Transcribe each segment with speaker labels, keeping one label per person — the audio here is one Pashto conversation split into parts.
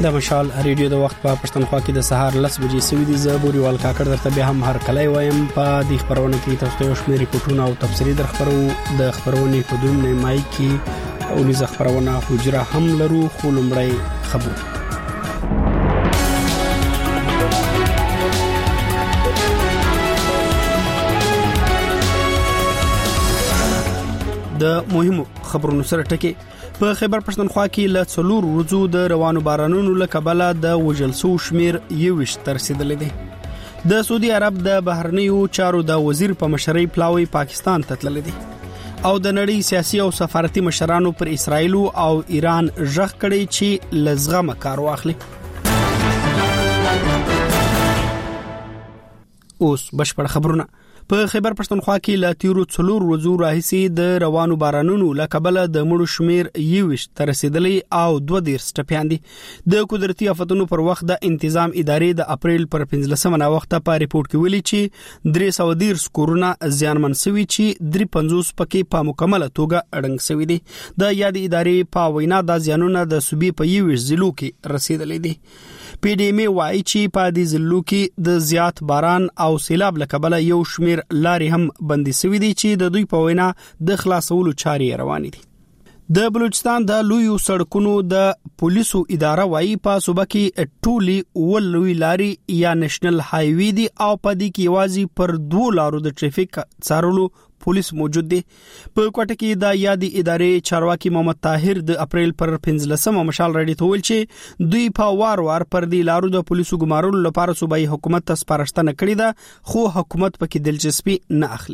Speaker 1: د مشال ریډیو د وخت په پښتونخوا کې د سهار 10 بجې سوي دي. زبوري وال کاکړ درته به هم هر کله وایم په دې خبرونه کې تاسو ته شمېر ریپورتونه او تفصیلي درخبرو د خبرونې په دوم نه مای کې او لږ خبرونه حجره هم لرو. خو لمړی خبر د مهمو خبرونو سره ټکی. په خیبر پښتونخوا کې له 4 ورځو د روانو بارانونو له کبله د وژل شو شمیر 21 تر رسیدلی دی. د سعودي عرب د بهرنیو چارو د وزیر په مشرۍ پلاوی پاکستان ته تللی دی او د نړۍ سیاسي او سفارتي مشرانو پر اسرائیل او ایران ژغ کړي چې لزغمه کار واخلي. اوس بشپړ خبرونه. په خیبر پښتونخوا کې له تیرو 4 ورځو راهیسې د روانو بارانونو له کبله د مړو شمیر 21 تر رسیدلی او 2 ټپیان دي. د قدرتي آفتونو پر وخت د انتظام ادارې د اپریل پر 15مه وخت په ریپورت کې ویلي چې 310 کورونه زیانمن شوي چې 350 پکې په مکمله توګه اړنګ شوي دي. د یاد ادارې په وینا د زیانونو د صوبې په 21 ضلعو کې رسیدلی دي. پی ډی ایم وايي چې په دې ضلعو کې د زیات باران او سیلاب له کبله یو شمیر لارې هم بندي شوي دي چې د دوی په وینا د خلاصولو چارې روانې دي. د بلوچستان د لویو سړکونو د پولیسو اداره وايي په صوبه کې ټولي ولوي لاري یا نېشنل هاي وی دي او په دې کې یوازې پر 2 لارو د ټریفیک څارلو پولیس موجود دي. په کوټه کې د یادي ادارې چارواکي محمد طاهر د اپریل پر 15مه مشال راډیو ته ویل چې دوی په وار پر دې لارو د پولیسو ګمارلو لپاره صوبایي حکومت ته سپارښتنه کړې ده خو حکومت پکې دلچسپي نه اخلي.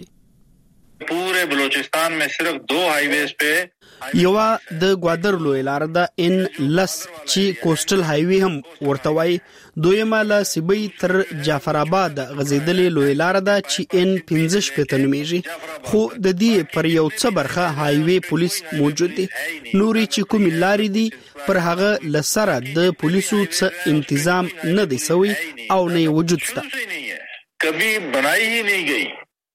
Speaker 2: पूरे बलूचिस्तान में सिर्फ 2 हाईवेज पे
Speaker 1: یوا د گوادر لوی لار د ان لس چې کوسټل هایوی هم ورته وای. دویمه له سیبی تر جعفر آباد غزیدلې لوی لار ده چې ان 15 پته نومیږي خو د دې پر یو څه برخه هایوی پولیس موجود دي. نوري چې کوم لارې دي پر هغه لسره د پولیسو څخه تنظیم نه دی سوی او نه وجود شته.
Speaker 2: کبھی بنائی ہی نہیں گئی.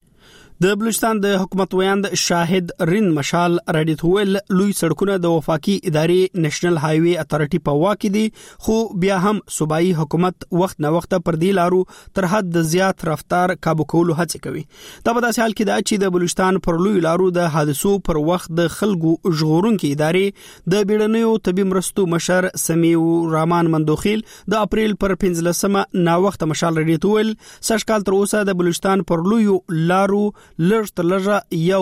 Speaker 1: د بلوچستان د حکومت ویاند شاهد رین مشال راډیو ویل لوی سړکونه د وفاقي ادارې نېشنل هاي وی اتھارټي په واک دي خو بیا هم صوبایي حکومت وخت نه وخت پر دې لارو تر حد زیات رفتار قابو کولو هڅه کوي. دا په داسې حال کې ده چې د بلوچستان پر لوی لارو د حادثو پر وخت د خلکو ژغورونکو ادارې د بیړنیو طبي مرستو مشر سمیع الرحمن مندوخیل د اپریل پر 15مه نا وخت مشال راډیو ویل سشکال تر اوسه د بلوچستان پر لوی لارو لږه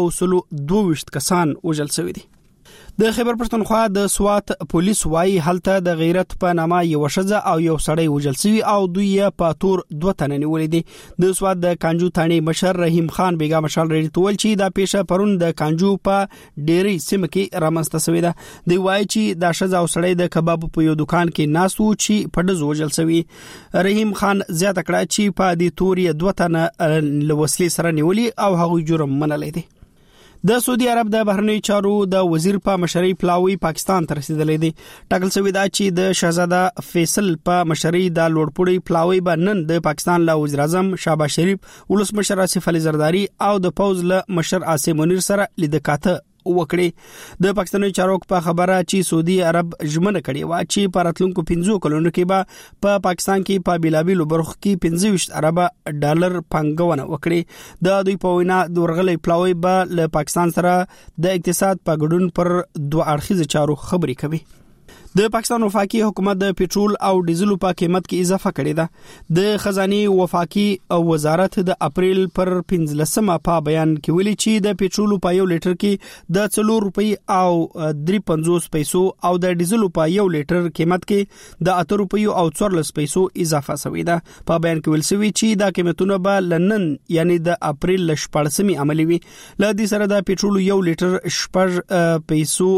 Speaker 1: 122 کسان وژل شوي دي. د خیبر پښتونخوا د سوات پولیس وايي هلته د غیرت په نامه یو شزه او یو سړی وژل شوی او دوی په تور 2 تنه نیولې دي. د سوات د کانجو ثاني مشر رحیم خان بیگا مشال ریډ تول چې دا پیښه پرون د کانجو په ډيري سیمه کې رامنځته شوې ده. دی وايي چې دا شزه او سړی د کباب په یو دکان کې ناسو چې په دز وژل شوی. رحیم خان زیاته کړه چې په دې تورې 2 تنه لوسلې سره نیولې او هغه جرم منلې دي. د سعودي عرب د بهرنیو چارو د وزیر په مشرۍ پلاوی پاکستان ته رسیدلی دی. ټاکل شوی دا چې د شاهزاده فیصل په مشرۍ د لوړپوړی پلاوی باندې د پاکستان له وزیر اعظم شهباز شریف ولسمشر آصف علي زرداری او د پوز له مشر عاصم منیر سره لیدکاته وکړي. د پاکستاني چارواکو په خبره چې سعودي عرب ژمنه کړې و چې په راتلونکو 15 کلونو کې به په پاکستان کې په بیلابیلو برخو کې 25 ارب ډالر پانګونه وکړي. د دوی په وینا د ورغلې پلاوی به له پاکستان سره د اقتصاد په ګډون پر 2 اړخیزه چارو خبرې کوي. د پاکستان وفاقي حکومت د پېټرول او ډیزل په قیمت کې اضافه کړې ده. د خزانه وفاقي وزارت د اپریل پر 15مه په بیان کې ویلي چې د پېټرول په 1 لیټر کې د 4 روپۍ او 350 پیسو او د ډیزل په 1 لیټر قیمت کې د 8 روپۍ او 14 پیسو اضافه شوې ده. په بیان کې ویل شوی چې دا قیمتونه به لنن یعنی د اپریل 14مې عملي وي. ل دې سره د پېټرول 1 لیټر 6 پیسو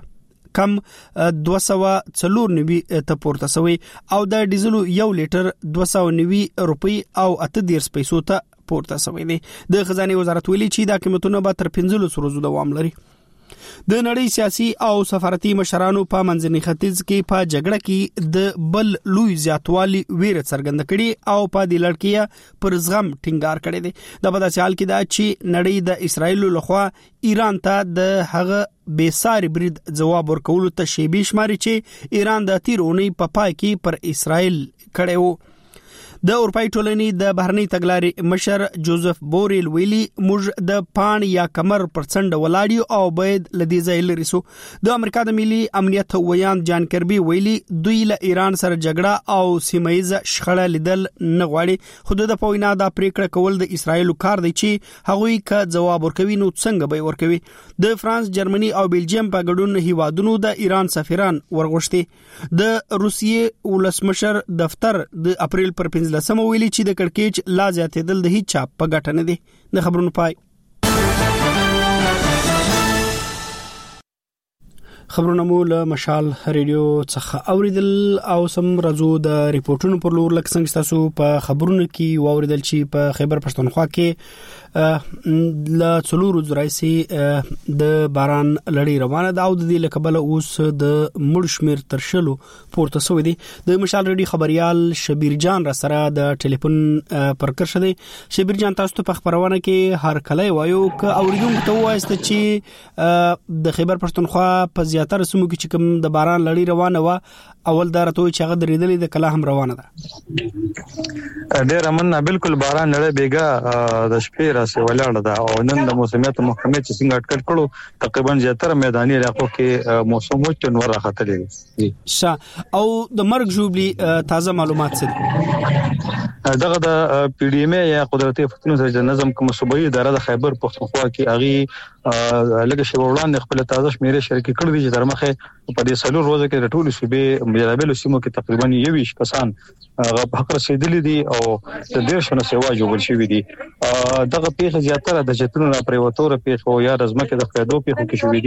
Speaker 1: کم 294 ته پورته شوی او د ډیزل 1 لیټر 290 روپۍ او 80 پیسو ته پورته شوی دی. د خزانه وزارت ویلي چې دا قیمتونه به تر 15 ورځې دوام لري. د نړۍ سیاسي او سفارتي مشرانو په منځني ختیځ کې په جګړه کې د بل لوی زیاتوالي ویره څرګنده کړي او په دې لړ پر زغم ټینګار کړی دی. د په داسې حال کې دا چې نړۍ د اسرایل لخوا ایران ته د هغه بیساري برید جواب ورکولو ته شیبي شماري چې ایران د تیرونی په پای کې پر اسرایل کړي وو. د اروپای ټولنې د بهرنی تګلارې مشر جوزف بوریل ویلي موږ د پان یا کمر پر څنډه ولاړیو او باید لدی ځای لري سو. د امریکا د ملي امنیت ویان جان کربي ویلي دوی له ایران سره جګړه او سیمایي شخړه لیدل نه غواړي. خو د پوینا د پریکړه کول د اسرایل کار دی چې هغوی که جواب ورکوي نو څنګه به ورکوي. د فرانس، جرمني او بلجیم په ګډون هیوادونو د ایران سفیران ورغوښتي. د روسیې ولسمشر دفتر د اپریل پر 15 ویلي چې د کړکېچ لا زیاتېدل د هیڅ چا په ګټه نه دي. د خبرونو پای. خبرونه مو له مشال ریډیو څخه اوریدل او سم راځو د ریپورتونو پر لور. لکه څنګه تاسو په خبرونو کې واوریدل چې په خیبر پښتونخوا کې لا څلور ورځې د باران لړۍ روانه ده او د دې لکبل اوس د مړ شمیر تر شلو پورته شوی دی. د مشال ریډیو خبريال شبیر جان را سره د ټلیفون پر کرشه دی. شبیر جان، تاسو ته په خبرونه کې هر کله وایو ک اوریدونکو ته وایست چې د خیبر پښتونخوا په زیاتره سیمو کې چې کوم د باران لړۍ روانه و، اول دا راته چې هغه درېدلې د کله هم روانه ده.
Speaker 3: ډېر امن بالکل باران لړۍ بیګا د شپې راسي ولاړه ده او نن د موسمیات محکمې چې څنګه اټکل کړو تقریبا زیاتره میداني علاقو کې موسم وچ نور راختلی دی.
Speaker 1: او د مرګ جوړلی تازه معلومات څه
Speaker 3: دغه د پی ډی ایم یا قدرتي فتنو سره نظم کوم صوبایي اداره د خیبر پښتونخوا کې اغي لکه شی وړاندې خپل تازه شمیره شریک کړی دي چې تر مخه په دې سلور ورځې کې د ټولو صوبې مجربلو سیمو کې تقریبا 21 کسان په حق رسیدلي دي او د ډیر شنو سیوا جوړ شوی دي. دغه پیښه زیاتره د جتونو را پریوتور پیښه یا رزمکه د فیدو پیښه کې شوې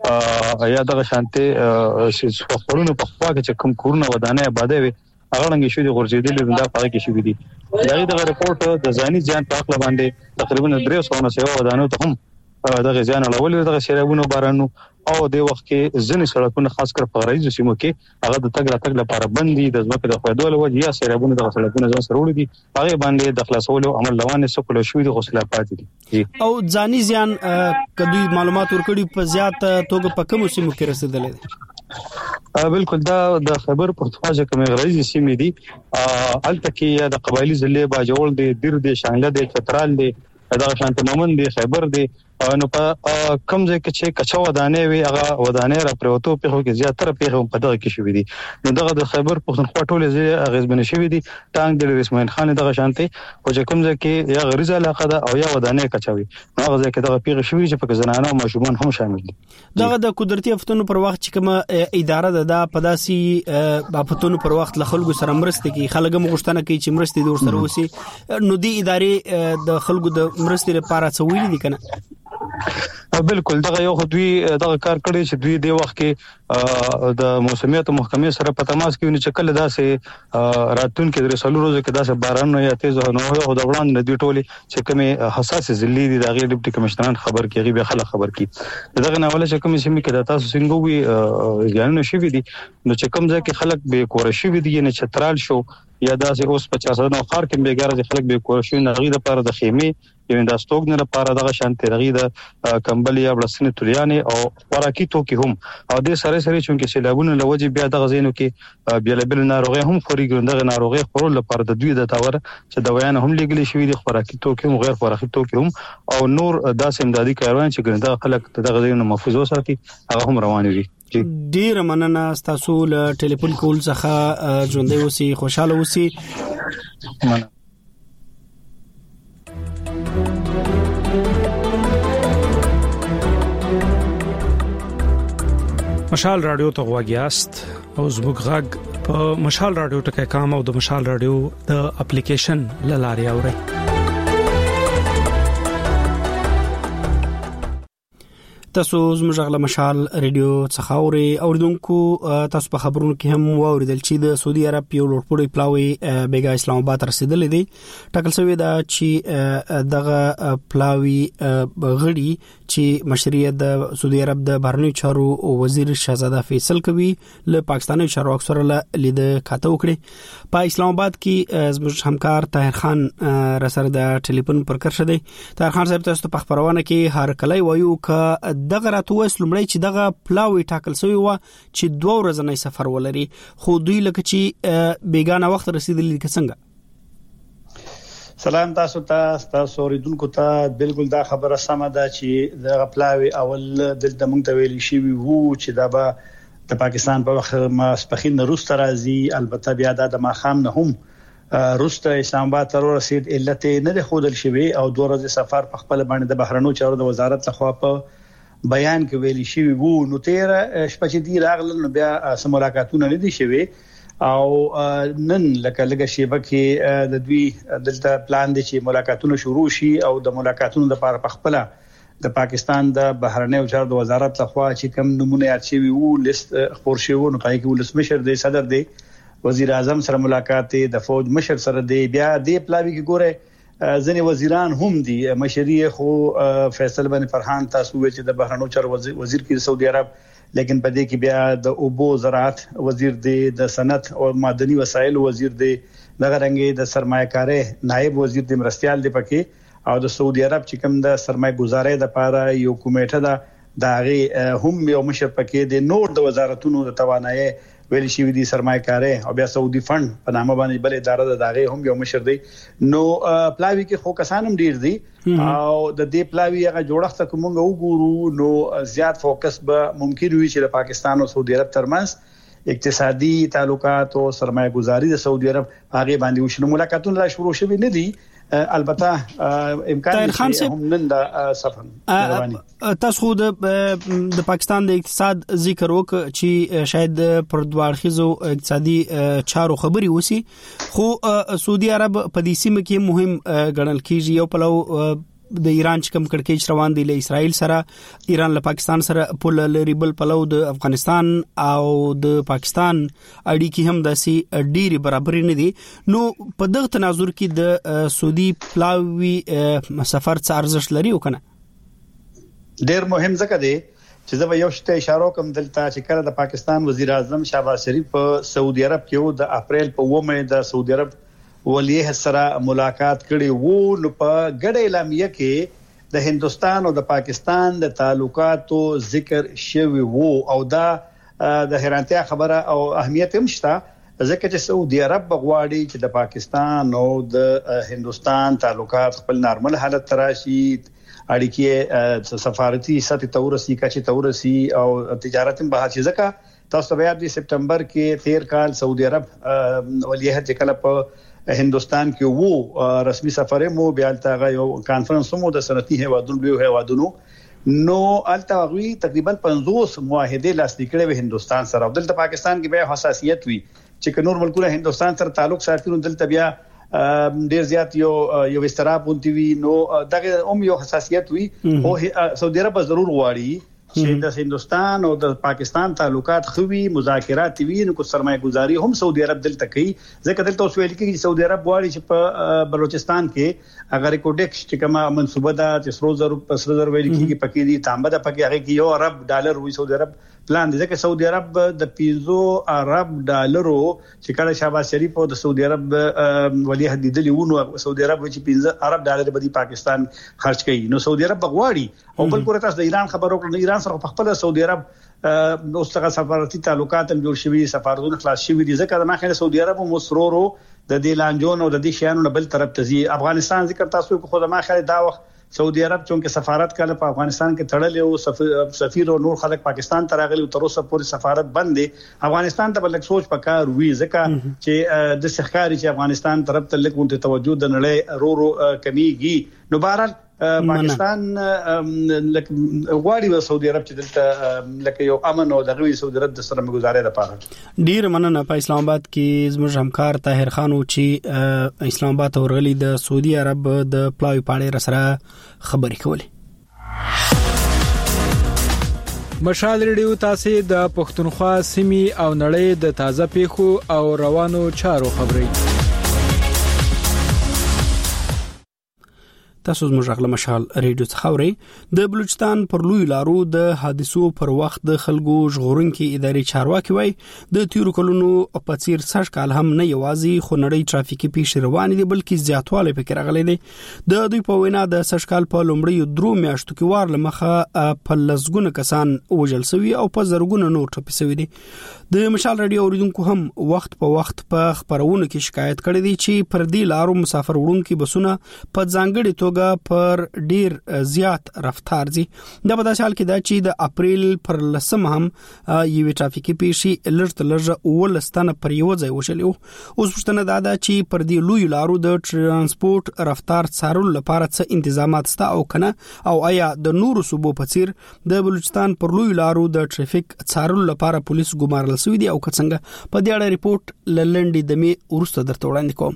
Speaker 3: دي یا دغه شانته خپلونو په خوا کې چې کوم کورونه ودانه آباده وي هغه څنګه شوی دي ورزيدلې دا پاره کې شوی دي. دغه رپورت د ځاني ځان په خپل باندې تقریبا 300 سیوا ودانو ته هم دغه ځان اړول دغه شرابونو بارانو او د وخت کې ځنې سړکونه خاص کر په غریزو سیمو کې هغه د تګ راتګ لپاره بندي د ځمکې د خودول وجه یا شرابونو د سړکونو ځان سره وړي دي هغه باندې د خلاصولو عمل روانه سکول شوې د غسل پاتې دي.
Speaker 1: او ځاني ځان کدوې معلومات ورکړي په زیات توګه په کوم سیمو کې رسیدلې دي؟
Speaker 3: بالکل دا د خبر پښتونخوا چې کوم غریزي سیمې دي الته کې یا د قبایلی ضلع باجوړ دي، دیر دي، شانګله دي، چترال دي، دا شانت مومن دي، خیبر دي. نو په کوم ځای کې چې کچا ودانې وي هغه ودانې را پروتو په خو کې زیاتره په په دغه کې شوې دي. نو دغه د خیبر پښتونخوا ټولې ځای غزبنه شوې دي. ټانګ د رسمین خان دغه شانتي او چې کوم ځای کې یا غریزه علاقه ده او یا ودانې کچاوي هغه ځای کې دغه پیښه شوې چې په زنانه او ماشومان هم شامل دي.
Speaker 1: دغه د قدرتي افتونو پر وخت چې کوم اداره ده په داسي بافتونو پر وخت له خلکو سره مرسته کوي، خلک هم غوښتنه کوي چې مرسته دور سره وسی. نو دی ادارې د خلکو د مرستې لپاره څه ویلي دي کنه؟
Speaker 3: بالکل دغه یو دوی دغه کار کړی چې دوی د وخت کې د موسمیات محکمې سره په تماس کې ونی چکل داسې راتون کې د رسولو روزه کې داسې باران یا تیز نو هو د وړاندې دوی ټولي چې کومه حساس ضلع دي د غیر ډیپټي کمشنران خبر کیږي به خلک خبر کی دغه ناوله چې کومه سیمه کې د تاسو څنګه وی ځانونه شي دي نو چې کوم ځکه خلک به کور شي دي نه چترال شو یا داسې اوس 50 نو خار کې به ګارځي خلک به کور شي نه غي د پر د خیمه یوه د استوګ نه لپاره دغه شانتي رغي د کمبل یا بلسنه تولیانه او خوراکي توکي هم او د سره سره چې سیلابونه لوجه بیا دغه زینو کې بیا بل ناروغي هم خوري دغه ناروغي خورل لپاره د دوی د تاور چې دوايان هم لګلي شوی دي خوراکي توکي هم غیر خوراکي توکي هم او نور داسې امدادي کاروان چې ګنده خلک دغه زینو محفوظ وساتي هغه هم روان دي.
Speaker 1: ډیر مننه تاسو له ټلیفون کول څخه ژوندۍ اوسئ، خوشاله اوسئ. مشال رادیو ته غواګیاست او زموږ غږ په مشال رادیو ټکي کام او د مشال رادیو د اپلیکیشن لاري اوري. تاسو زموږ غلا مشال ریډیو څخه اوریدونکو تاسو په خبرونو کې هم واوریدل چې د سعودي عرب یو لوړپوړی پلاوی بیګا اسلام آباد رسیدلې دی ټاکل شوی دا چې دغه پلاوی غړي چې مشرعیت د سعودي عرب د بهرنی چارو وزیر شهزاده فیصل کوي له پاکستاني چارواکو سره لید کاته وکړي په اسلام آباد کې زموږ همکار طاهر خان را سره د ټلیفون پر کرشه دی. طاهر خان صاحب تاسو په خبرونه کې هر کله وایو ک دغه راتوس لمړی چې دغه پلاوی ټاکل شوی و چې 2 ورځې سفر ولري خو دوی لکه چې بیگانه وخت رسیدلی څنګه.
Speaker 4: سلام تاسو اوریدونکو ته بالکل دا خبره سمه ده چې دغه پلاوی اول دلته موږ ته ویل شي وو چې دا به د پاکستان په وخت ماسپخین روس راځي البته بیا د ماخام نه هم روسته اسلام آباد ته رسید علت نه د خودل شوی او 2 ورځې سفر په خپل باندې د بهرنیو چارو د وزارت لخوا په بیان کې ویل شي وو نو 13 شپه چې دی راغله نو بیا سمولاکاتونه نه دي شوی او نن لکه شیبه کې د دوی دلته پلان دي چې ملاقاتونه شروع شي او د ملاقاتونو لپاره په خپل د پاکستان د بهرنیو چارو د وزارت لخوا چې کوم نمونه یاد شوی وو لیست خبر شوی نو پای کې ولسمشر دی صدر دی وزیر اعظم سره ملاقات دی د فوج مشر سره دی بیا د پلاوی کې ګوره ځنې وزیران هم دي مشرعیت خو فیصل بن فرحان تاسو چې د بهرنیو چارو وزیر کې سعودي عرب لیکن په دې کې بیا د اوبو زراعت وزیر دی د صنعت او معدني وسایل وزیر دی دغه رنګي د سرمایه‌کاري نائب وزیر دی مرستيال دی پکې او د سعودي عرب چې کوم د سرمایه گزارۍ د لپاره یو کمیټه ده داغه هم یو مشر پکې د نور د وزارتونو د توانایي ویل شي دي سرمایه‌کاري او بیا سعودي فند په نامه باندې بل اداره د داغه هم یو مشر دی نو پلاوی کې خو کسانم ډیر دي او د دې پلاوی هغه جوړښت کومه وګورو نو زیات فوکس به ممکن وي چې د پاکستان او سعودي عرب ترمنځ اقتصادي تعلقات او سرمایه گزاري د سعودي عرب هغه باندې وشنو ملاقاتونه را شروع شوي نه دي البته امکان هم نن د سفر
Speaker 1: تاسو د پاکستان د اقتصاد ذکر وک چې شاید پر دوارخیزو اقتصادي چارو خبري وسی خو سعودي عرب په دې سیمه کې مهم ګڼل کیږي یو پلو د ایران چې کوم کړکېچ روان دی له اسرائیل سره ایران له پاکستان سره پول لري بل پلو د افغانستان او د پاکستان اړیکې هم داسي ډېری برابر نه دي نو په دغه تناظر کې د سعودي پلاوی سفر څه ارزښت لري وکنه
Speaker 4: ډېر مهم ځکه دی چې زه یو شته اشاره کوم دلته چې کله د پاکستان وزیر اعظم شهباز شریف په سعودي عرب کې د اپریل په 9 د سعودي عرب ولیه سره ملاقات کړي وو نو په ګډه اعلامیه کې د هندستان او د پاکستان د تعلقاتو ذکر شوی وو او دا د حیرانتیا خبره او اهمیت هم شته ځکه چې سعودي عرب بغواړي چې د پاکستان او د هندستان تعلقات خپل نارمل حالت تراشي اړیکې سفارتي سطح تورسي کچې تورسي او تجارت هم به ځکه تاسو بیا د سپتمبر کې 13 کال سعودي عرب ولیه چې کله په هندستان کې وو رسمي سفر مو بیا تاغه یو کانفرنس مو د صنعتي هوادونو نو التاغوی تقریبا 50 معاهده لاسلیک کړي و هندستان سره دلته پاکستان کې به حساسیت وي چې نور ملکونه هندستان سره تعلق ساتي نو دلته بیا ډیر زیات یو استراب ونتی وي نو دغه یو حساسیت وي او سعودي عرب ضرور غواړي چې د هندستان او د پاکستان تعلقات خوي مذاکرات وي نو کو سرمایه گزاري هم سعودي عرب دلته کوي ځکه دلته اوس ویل کېږي چې سعودي عرب غواړي چې په بلوچستان کې اگر کوډکس چې کومه منصوبه ده چې 300 ویل کېږي پکې دي تانبه د پکې هغه کې یو ارب ډالر وي سعودي عرب پلان دي ځکه سعودي عرب د 500 ارب ډالرو چې کله شهباز شریف او د سعودي عرب ولی حدیدلی ونه سعودي عرب چې 500 ارب ډالر به پاکستان خرج کوي نو سعودي عرب غواړي او بل کور تاسو د ایران خبرو کړو ایران سره په خپل سعودي عرب اوسغه سفارتي تعلقات هم جوړ شوي سفارتونه خلاص شوي دي ځکه د ماخه سعودي عرب مسرورو د دې لانجون او د دې شیانو نه بل طرف ته زی افغانستان ذکر تاسو کو خو د ماخه دا وخت سعودي عرب چونکه سفارت کله په افغانستان کې تړلې او سفیر او نور خلک پاکستان ته راغلي تر اوسه پورې سفارت بند دي افغانستان ته بلک سوچ پکار وی ځکه چې د سخکاري چې افغانستان طرف ته لیکونته توجه د نړۍ رورو کمیږي نو بهرحال پاکستان غواړي سعودي عرب چې دلته لکه یو امن او دغه سعودي عرب د سره گزارې لپاره
Speaker 1: ډیر مننه په اسلام آباد کې زموږ همکار طاهر خان او چې اسلام آباد ورغلي د سعودي عرب د پلاوی پاړې سره خبرې کولې
Speaker 5: مشال ریډیو تاسو د پښتونخوا سیمې او نړۍ د تازه پیښو او روانو چارو خبري
Speaker 1: تاسو زموږ غږ مشال ریډیو څخه اورئ. د بلوچستان پر لوی لارو د حادثو پر وخت د خلکو ژغورونکو ادارې چارواکي وای د تیرو کلونو په څیر سږ کال هم نه یوازې خو نړۍ ترافیکي پیښې روان دي بلکې زیاتوالی پکې راغلي دي. د دوی په وینا د سږ کال په لومړی درو میاشتو کې وار لمخه په لسګونه کسان وژل شوي او په زرګونه نور ټپي شوي دي. د مشال رادیو اوریدونکو هم وخت په وخت په خبرونو کې شکایت کړي دي چې پر دې لارو مسافر وړونکو بسونه په ځانګړي توګه پر ډیر زیات رفتار دي. د په حال کې دا چې د اپریل پر لسم هم یو ټرافیکي پیښې لږ ولستانه پر یو ځای وشلې. اوس پوښتنه دا ده چې پر دې لوی لارو د ترانسپورت رفتار څارلو لپاره څه تنظیمات شته او کنه او آیا د نورو صوبو په څیر د بلوچستان پر لوی لارو د ټرافیک څارلو لپاره پولیس ګمارل شوی دي او څنګه په دې اړه ریپورت لنډی دمه ورسته درته وړاندې کوم.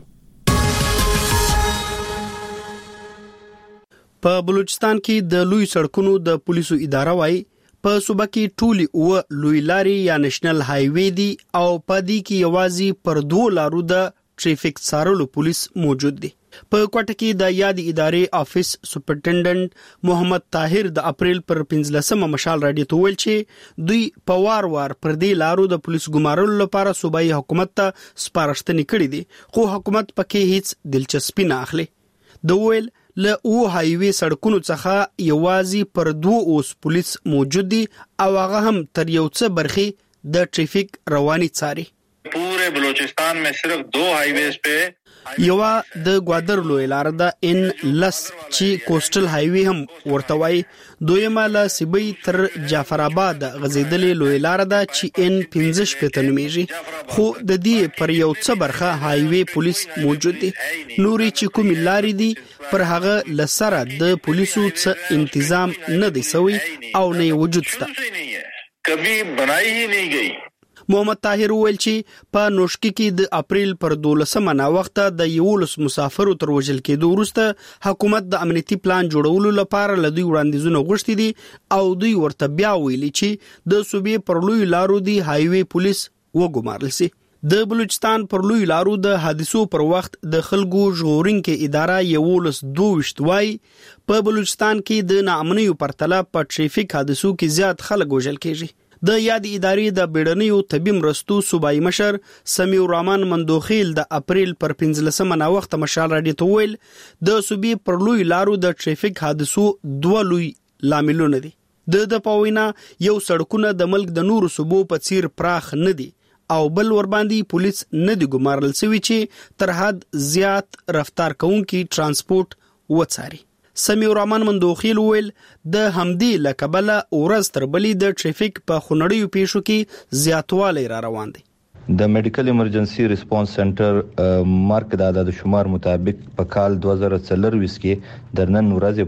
Speaker 1: په بلوچستان کې د لوی سړکونو د پولیسو اداره وای په صوبه کې ټولي او لوی لاري یا نېشنل های وی دي او په دې کې یوازې پر دوه لارو د ټریفیک څارلو پولیس موجود دي. په کوټه کې د یاد ادارې افیس سپرنټنډنټ محمد طاهر د اپریل پر 15مه مشال راډیو ته ویل چې دوی په وار پر دې لارو د پولیس ګمارلو لپاره صوبایي حکومت ته سپارښتنې کړې دي خو حکومت پکې هیڅ دلچسپي نه اخلي. د ویل له او هایوي سړکونو څخه یوازې پر دوه اوس پولیس موجود دي او هغه هم تر یو څه برخې د ټریفیک رواني څاري.
Speaker 2: पूरे बलूचिस्तान में सिर्फ 2 हाईवेज पे
Speaker 1: یوا د گوادر لوی لار د ان لس چې کوسټل هایوي هم ورته وای دویمه له سیبی تر جعفر آباد غزیدلې لوی لار د چې ان 15 پته نومیږي خو د دې پر یو څه برخه هایوي پولیس موجود دي. نوري چې کوم لارې دي پر هغه لسره د پولیسو څخه تنظیم نه دی سوی او نه وجود شته
Speaker 2: کبھی بنائی ہی نہیں گئی.
Speaker 1: محمد طاهر ویل چې په نوشکی کې د اپریل پر 12مه نا وخت د یولس مسافرو تر وژل کېدو وروسته حکومت د امنیتي پلان جوړولو لپاره لدی وړاندیزونه غوښتي دي او دوی ورته بیا ویلي چې د صوبې پر لوی لارو دی هایوي پولیس وګمارل سي. د بلوچستان پر لوی لارو د حادثو پر وخت د خلکو ژغورونکو اداره یولس 22 وای په بلوچستان کې د ناامنیو پرتله په ټریفیک حادثو کې زیات خلک وژل کېږي. د یاد ادارې د بیړنیو طبي مرستو صوبایي مشر سمیع الرحمن مندوخیل د اپریل پر 15مه نا وخت مشال راډیو ته ویل د صوبې پر لوی لارو د ټریفیک حادثو دوه لوی لاملونه دي. د پوینا یو سړکونه د ملک د نورو صوبو په څیر پراخ نه دي او بل ور باندې پولیس نه دی ګمارل شوی چې تر حد زیات رفتار کوونکي ترانسپورت وڅاري. سمیع الرحمن مندوخیل ویل د همدې لکبله اورز تر بلې د ټریفیک په خونړیو پیښو کې زیاتوالی را روان دي.
Speaker 6: د میډیکل ایمرجنسي ریسپانس سنټر مارک د عدد شمار مطابق په کال 2024 کې د نن ورځې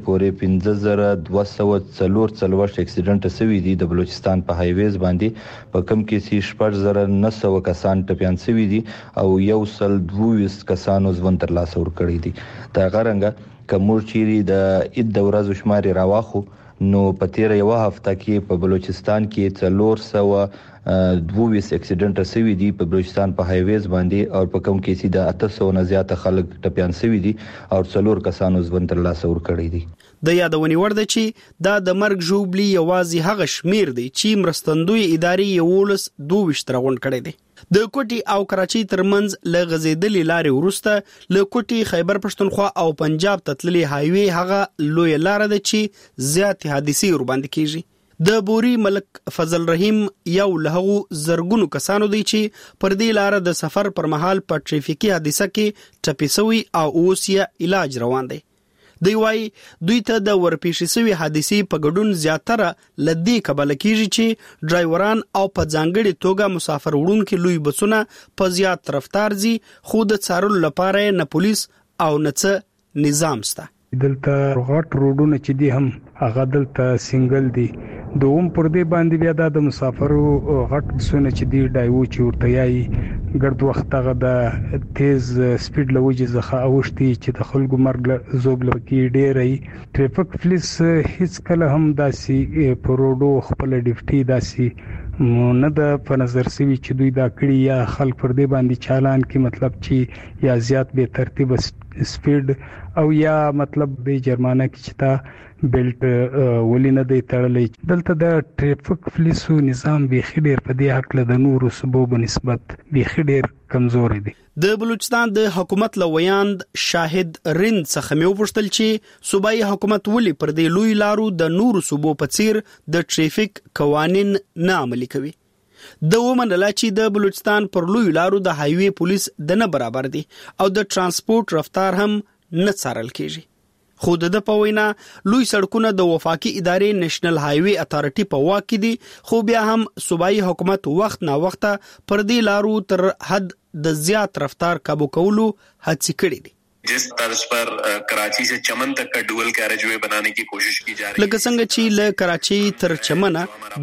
Speaker 6: پورې 5240 اکسیډنټ شوي دي. د بلوچستان په هایویز باندې په کم کې 6900 کسان ټپيان شوي دي او 122 کسانو ژوند ترلاسه ورکړي دي. دا غرنګه کومور چيري د اید د ورځو شماري راواخو نو په تیر یو هفته کې په بلوچستان کې 422 اکسیډنټ شوي دي په بلوچستان په هایویز باندې او په کوم کې د 800 نه زیات خلک ټپيان شوي دي او 4 کسانو ژوند ترلاسه ورکړي دي.
Speaker 1: د یادونې وړ ده چې دا د مرګ ژوبلي یوازې هغه شمیر دی چې مرستندوی ادارې یولس 22 ترغون کړي دي. د کوټي او کراچي ترمنځ ل غزیدلې لارې ورسته ل کوټي خیبر پښتونخوا او پنجاب تتللي هایوي هغه لوی لار ده چې زیات حادثي ور باندې کیږي. د بوري ملک فضل رحیم یو له زرګونو کسانو دی چې پر دې لار د سفر پر مهال په ټریفیکي حادثه کې ټپي شوی او اوس یې علاج روان دی. دی وای دوی ته د ورپېښې شوی حادثې په ګډون زیاتره لدی کبل کیږي چې ډرایوران او په ځانګړي توګه مسافر وړونکو لوی بسونه په زیات رفتار زی خود څارل لپاره نه پولیس او نه څه نظام شته.
Speaker 7: دلته غټ روډونه چې دي هم هغه دلته سنگل دي. دوم پر دې باندې بیا د مسافرو غټ بسونه چې دي ډایو چې ورته یای ګرد وخت هغه د تیز سپیډ لوجه زخه اوشتي چې د خلکو مرګ زوګ لکه ډېرې ټریفیک پولیس هیڅ کله هم داسي پروډو خپل ډیوټي داسي نه د په نظر سوي چې دوی دا کړی یا خلک پر دې باندې چالان کې مطلب چې یا زیات به ترتیب سپیډ او یا مطلب به جرمانه کې چې تا بیلټ ولینه دی تړلې دلته د ټریفیک پولیسو نظام به خډیر په دې حق له نورو سبب نسبت به خډیر کمزوري دي.
Speaker 1: د بلوچستان د حکومت لویاند شاهد رند څخه مې وپوښتل چې صوبایي حکومت ولې پر دې لوی لارو د نورو صوبو په څیر د ټریفیک قوانین نه عملي کوي. د ومنله چې د بلوچستان پر لوی لارو د هایوي پولیس د نه برابر دي او د ترانسپورت رفتار هم نه څارل کیږي. خو د په وینا لوی سړکونه د وفاقي ادارې نېشنل هایوي اتارټي په واک کې دي خو بیا هم صوبایي حکومت وخت نا وخت پر دې لارو تر حد د زیات رفتار قابو کولو هڅې کړې دي.
Speaker 8: जिस तर्ज पर कराची से चमन तक का डुअल कैरेजवे बनाने की कोशिश की जा रही है
Speaker 1: लکه څنګه چې له کراچۍ تر چمنه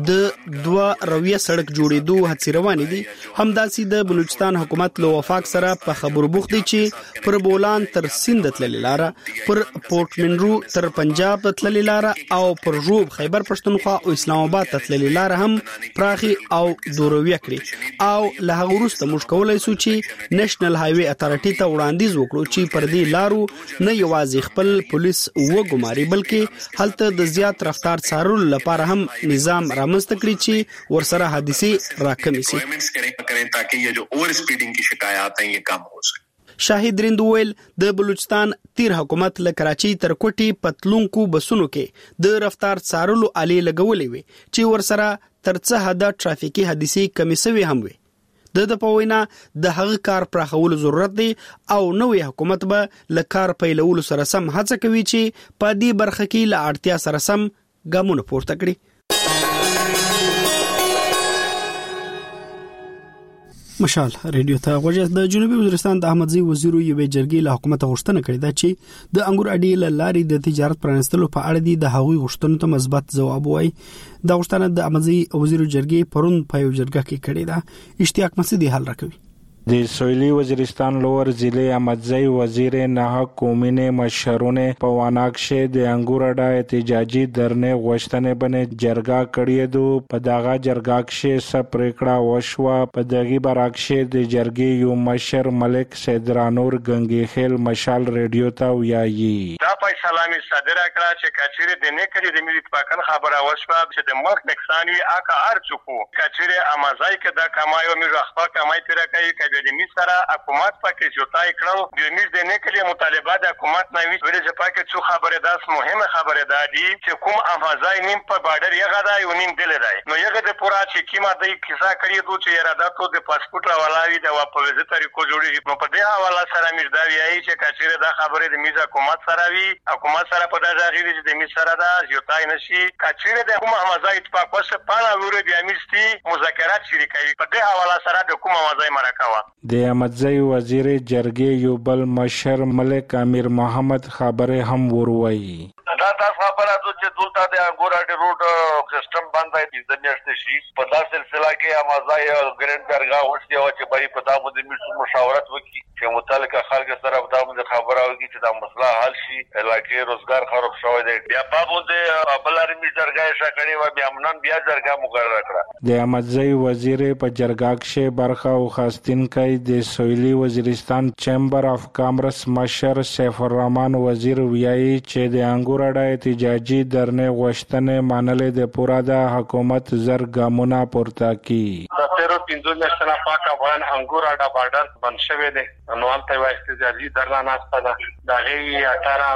Speaker 1: د دوه رویه سړک جوړېدو هڅې روانې دي همداسې د بلوچستان حکومت له وفاق سره په خبرو بوخت دي چې پر بولان تر سند تللې لاره پر پورت منرو تر پنجاب تللې لاره او پر روب خیبر پښتونخوا او اسلام آباد تللې لاره هم پراخي او دورویه کړي او له هغه وروسته موږ کولای شو چې نېشنل هایوي اتارټي ته وړاندیز وکړو چې پر دې لارو نه یوازې خپل پولیس وګماري بلکې هلته د زیات رفتار څارلو لپاره هم نظام رامنځته کړي چې ورسره حادثې راکمې شي
Speaker 8: تاکہ یہ جو اوور سپیڈنگ کی شکایات ہیں یہ کم ہو سکے.
Speaker 1: شاهد رند ویل د بلوچستان تیر حکومت له کراچۍ تر کوټي پتلونکو بسونو کې د رفتار څارلو آلې لګولې وي چې ورسره تر څه حد ټرافیکي حادثې کمې شوي هم وي. د پوینا د هغه کار پراخولو ضرورت دی او نوې حکومت به له کار پیلولو سره سم هڅه کوي چې په دې برخه کې له اړتیا سره سم ګامونه پورته کړي. مشال ریډیو ته غوږ د جنوبي وزیرستان د احمدزي وزیر یوې جرګې له حکومت غوښتنه کړې ده چې د انګور اډې له لارې د تجارت پرانستلو په اړه دي د هغوی غوښتنو ته مثبت ځواب وایي. دا غوښتنه د احمدزي وزیر جرګې پرون په یو جرګه کې کړې ده. اشتیاق مسعودي حل راکوي.
Speaker 9: د سویلی وزیرستان لور ضلع احمدزی وزیر نهک قومین مشرون په واناکشه د انګور اډه احتجاجي درنه غوښتنه بنه جرګه کړې دو په داغه جرګاکشه سپریکړه وشوا په دغه براکشه د جرګې یو مشر ملک سیدرانور غنگی خیل مشال ریډیو ته ویایي
Speaker 10: دا فیصله می صادره کړه چې کچېره د نه کړي د ملي اتفاقن خبره وشوا چې د مرګ نقصان وی اکا ارچکو کچېره احمدزی کې دا کمایو می خپل کمای تر کوي د دې سره حکومت پکې جوړای کړو د امیر د نه کلی مطالبات د حکومت نه وی ولې چې پکې څو خبره داس مهمه خبره ده دي چې کوم احمدزی نیم په بارډر یغه دا یو نیم دل دی نو یغه د پورا چې کیما د کیسه کړی دوه چې ارادتو د پاسپورت راولاوي د واپس طریقو جوړیږي نو په دې حواله سره امیر دا ویایي چې کچېره دا خبره د میز حکومت سره وی حکومت سره په دغه غوړي چې د امیر سره دا جوړای نشي کچېره د کوم احمدزی اتفاق وسه پانا وره د امیرستي مذاکرات شریکوي په دې حواله سره د کوم احمدزی مرکه
Speaker 9: د احمدزی وزیر جرګې یو بل مشر ملک امیر محمد خبره هم وروي
Speaker 10: دا خبره چې دلته د انګور اډې روډ سیستم باندې د میاشتې شي په داسې سلسله کې احمدزی ګرند جرګه وشتي او چې بری په تاسو د مشاورت وکړي چې متعلقه خلک سره په تاسو خبره وکړي چې دا مسله حل شي علاقې روزګار خراب شوی دی بیا په باندې بلاري می جرګه شکړې و بیا منن بیا جرګه مقرره کړه
Speaker 9: د احمدزی وزیر په جرګه کې برخه او خاصتین کوي د سویلی وزیرستان چیمبر اف کامرس مشر سیف الرحمن وزیر ویایي چې د انګور اډه احتجاجي درنه غوښتنه منلې د پورا د حکومت زرګامونه پورته کی
Speaker 10: د 13 میاشتې پاک افغان انګور اډه بارډر بند شوی دی نو هلته یو احتجاجي درنه ناسته ده دغه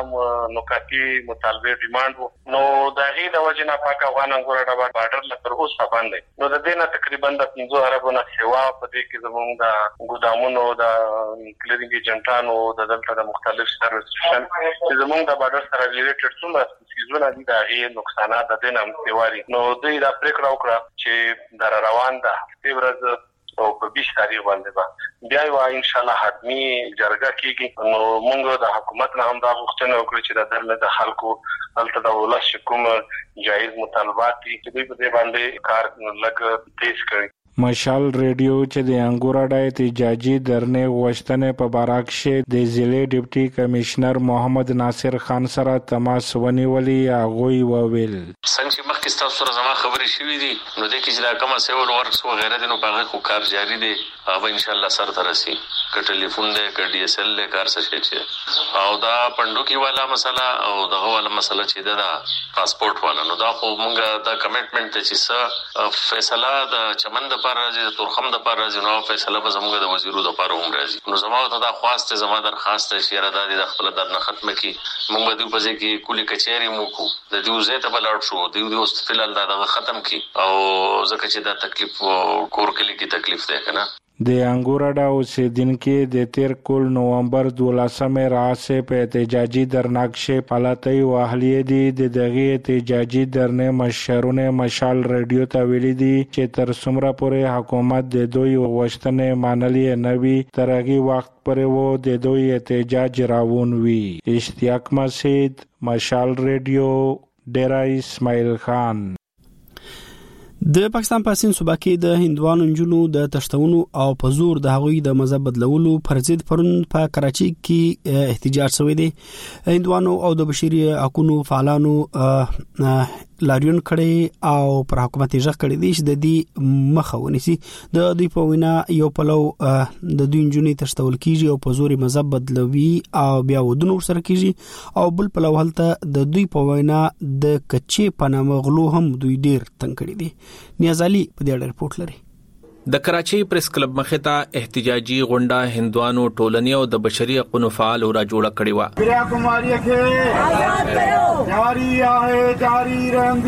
Speaker 10: 18 نکاتی مطالبه ډیماند نو دغه د وجنه پاک افغان انګور اډه بارډر لتر اوسه باندې نو د دې نه تقریبا د 15 اربونه سیوا په دې کې زموږ د ګودامونو د کلینینګ ایجنټانو د دلته د مختلف سرویس سټیشن چې زموږ د بارډر سره ریلیټډ څومره سیزونه دي د هغې نقصانات د دې نه دیواري نو دوی دا پریکړه وکړه چې در روان ده هفتې ورځ او په 20 تاریخ باندې به بیا یو ان شاء الله حتمی جرګه کیږي نو موږ د حکومت نه هم دا غوښتنه وکړو چې د درنه د خلکو دلته د ولس کوم جایز مطالبات دي چې دوی په دې باندې کار لګ تیز کړي
Speaker 9: مشال ریډیو چې د انګورډا احتجاجي درنه غوښتنې په باره کې د ضلع ډیپټي کمشنر محمد ناصر خان سره تماس ونیولې. هغه وویل
Speaker 11: څنګه چې مخکې تاسو سره زما خبرې شوې دي نو د کې چې دا کومه سیول ورکس و غیره دي نو په هغه کار جاری دي او ان شاء الله سر ترسي ک ټلیفون دې ک ډي اس ال له کار څه شي او دا پندوکی والا مسله او دغه والا مسله چې دا پاسپورت والا نو دا خو مونږه دا کمټمنټ چې څه فیصله د چمن د پر راځي تورخم د پر راځي نو فیصله به زموږ د وزیرو د پر هم راځي نو زموږ ته دا خواسته زموږ درخواست شي را د خپل درنه ختمه کی موږ به د پځې کې کلی کچېری مو کو د دې زه ته بلړ شو د دې اوس فلال دا ختم کی او زکه چې دا تکلیف کور کلی کی تکلیف ده کنه.
Speaker 9: د انګورډا اوسیدونکو د 13 نومبر 12 راځي په احتجاجي درناکشه پالاتای واهلې دي دغه احتجاجي درنه مشرونه مشال ریډیو ته ویلي دي چې تر څومره پورې حکومت د دوی غوښتنې مانلې نه وي ترغي وخت پرې وو د دوی احتجاج راوون وي. اشتیاق مسعود مشال ریډیو ډیرا اسماعیل خان.
Speaker 1: د پاکستان په سین صوبه کې د هندوانو نجونو د تشتونو او په زور د هغوی د مذهب بدلولو پر ضد پرون په کراچي کې احتجاج شوی دی. هندوانو او د بشري حقوقو فعالانو لاریون کړي او پر حکومت یې ځخ کړي دي چې د دې مخه ونیسي. د دوی په وینا یو پلو د دوی نجونې تشتول کیږي او په زور مذهب بدلوي او بیا ودونو سره کیږي او بل پلو هلته د دوی په وینا د کچې پنامه غلو هم دوی ډیر تنګ کړي دي. نیازالي په دې رپورت لري.
Speaker 12: د کراچي پریس کلب مخې ته احتجاجي غونډه هندوانو ټولنې او د بشري حقوقو فعال را جوړه کړې و.
Speaker 13: پریا کماری کې آزاد کړو جاری آهه جاری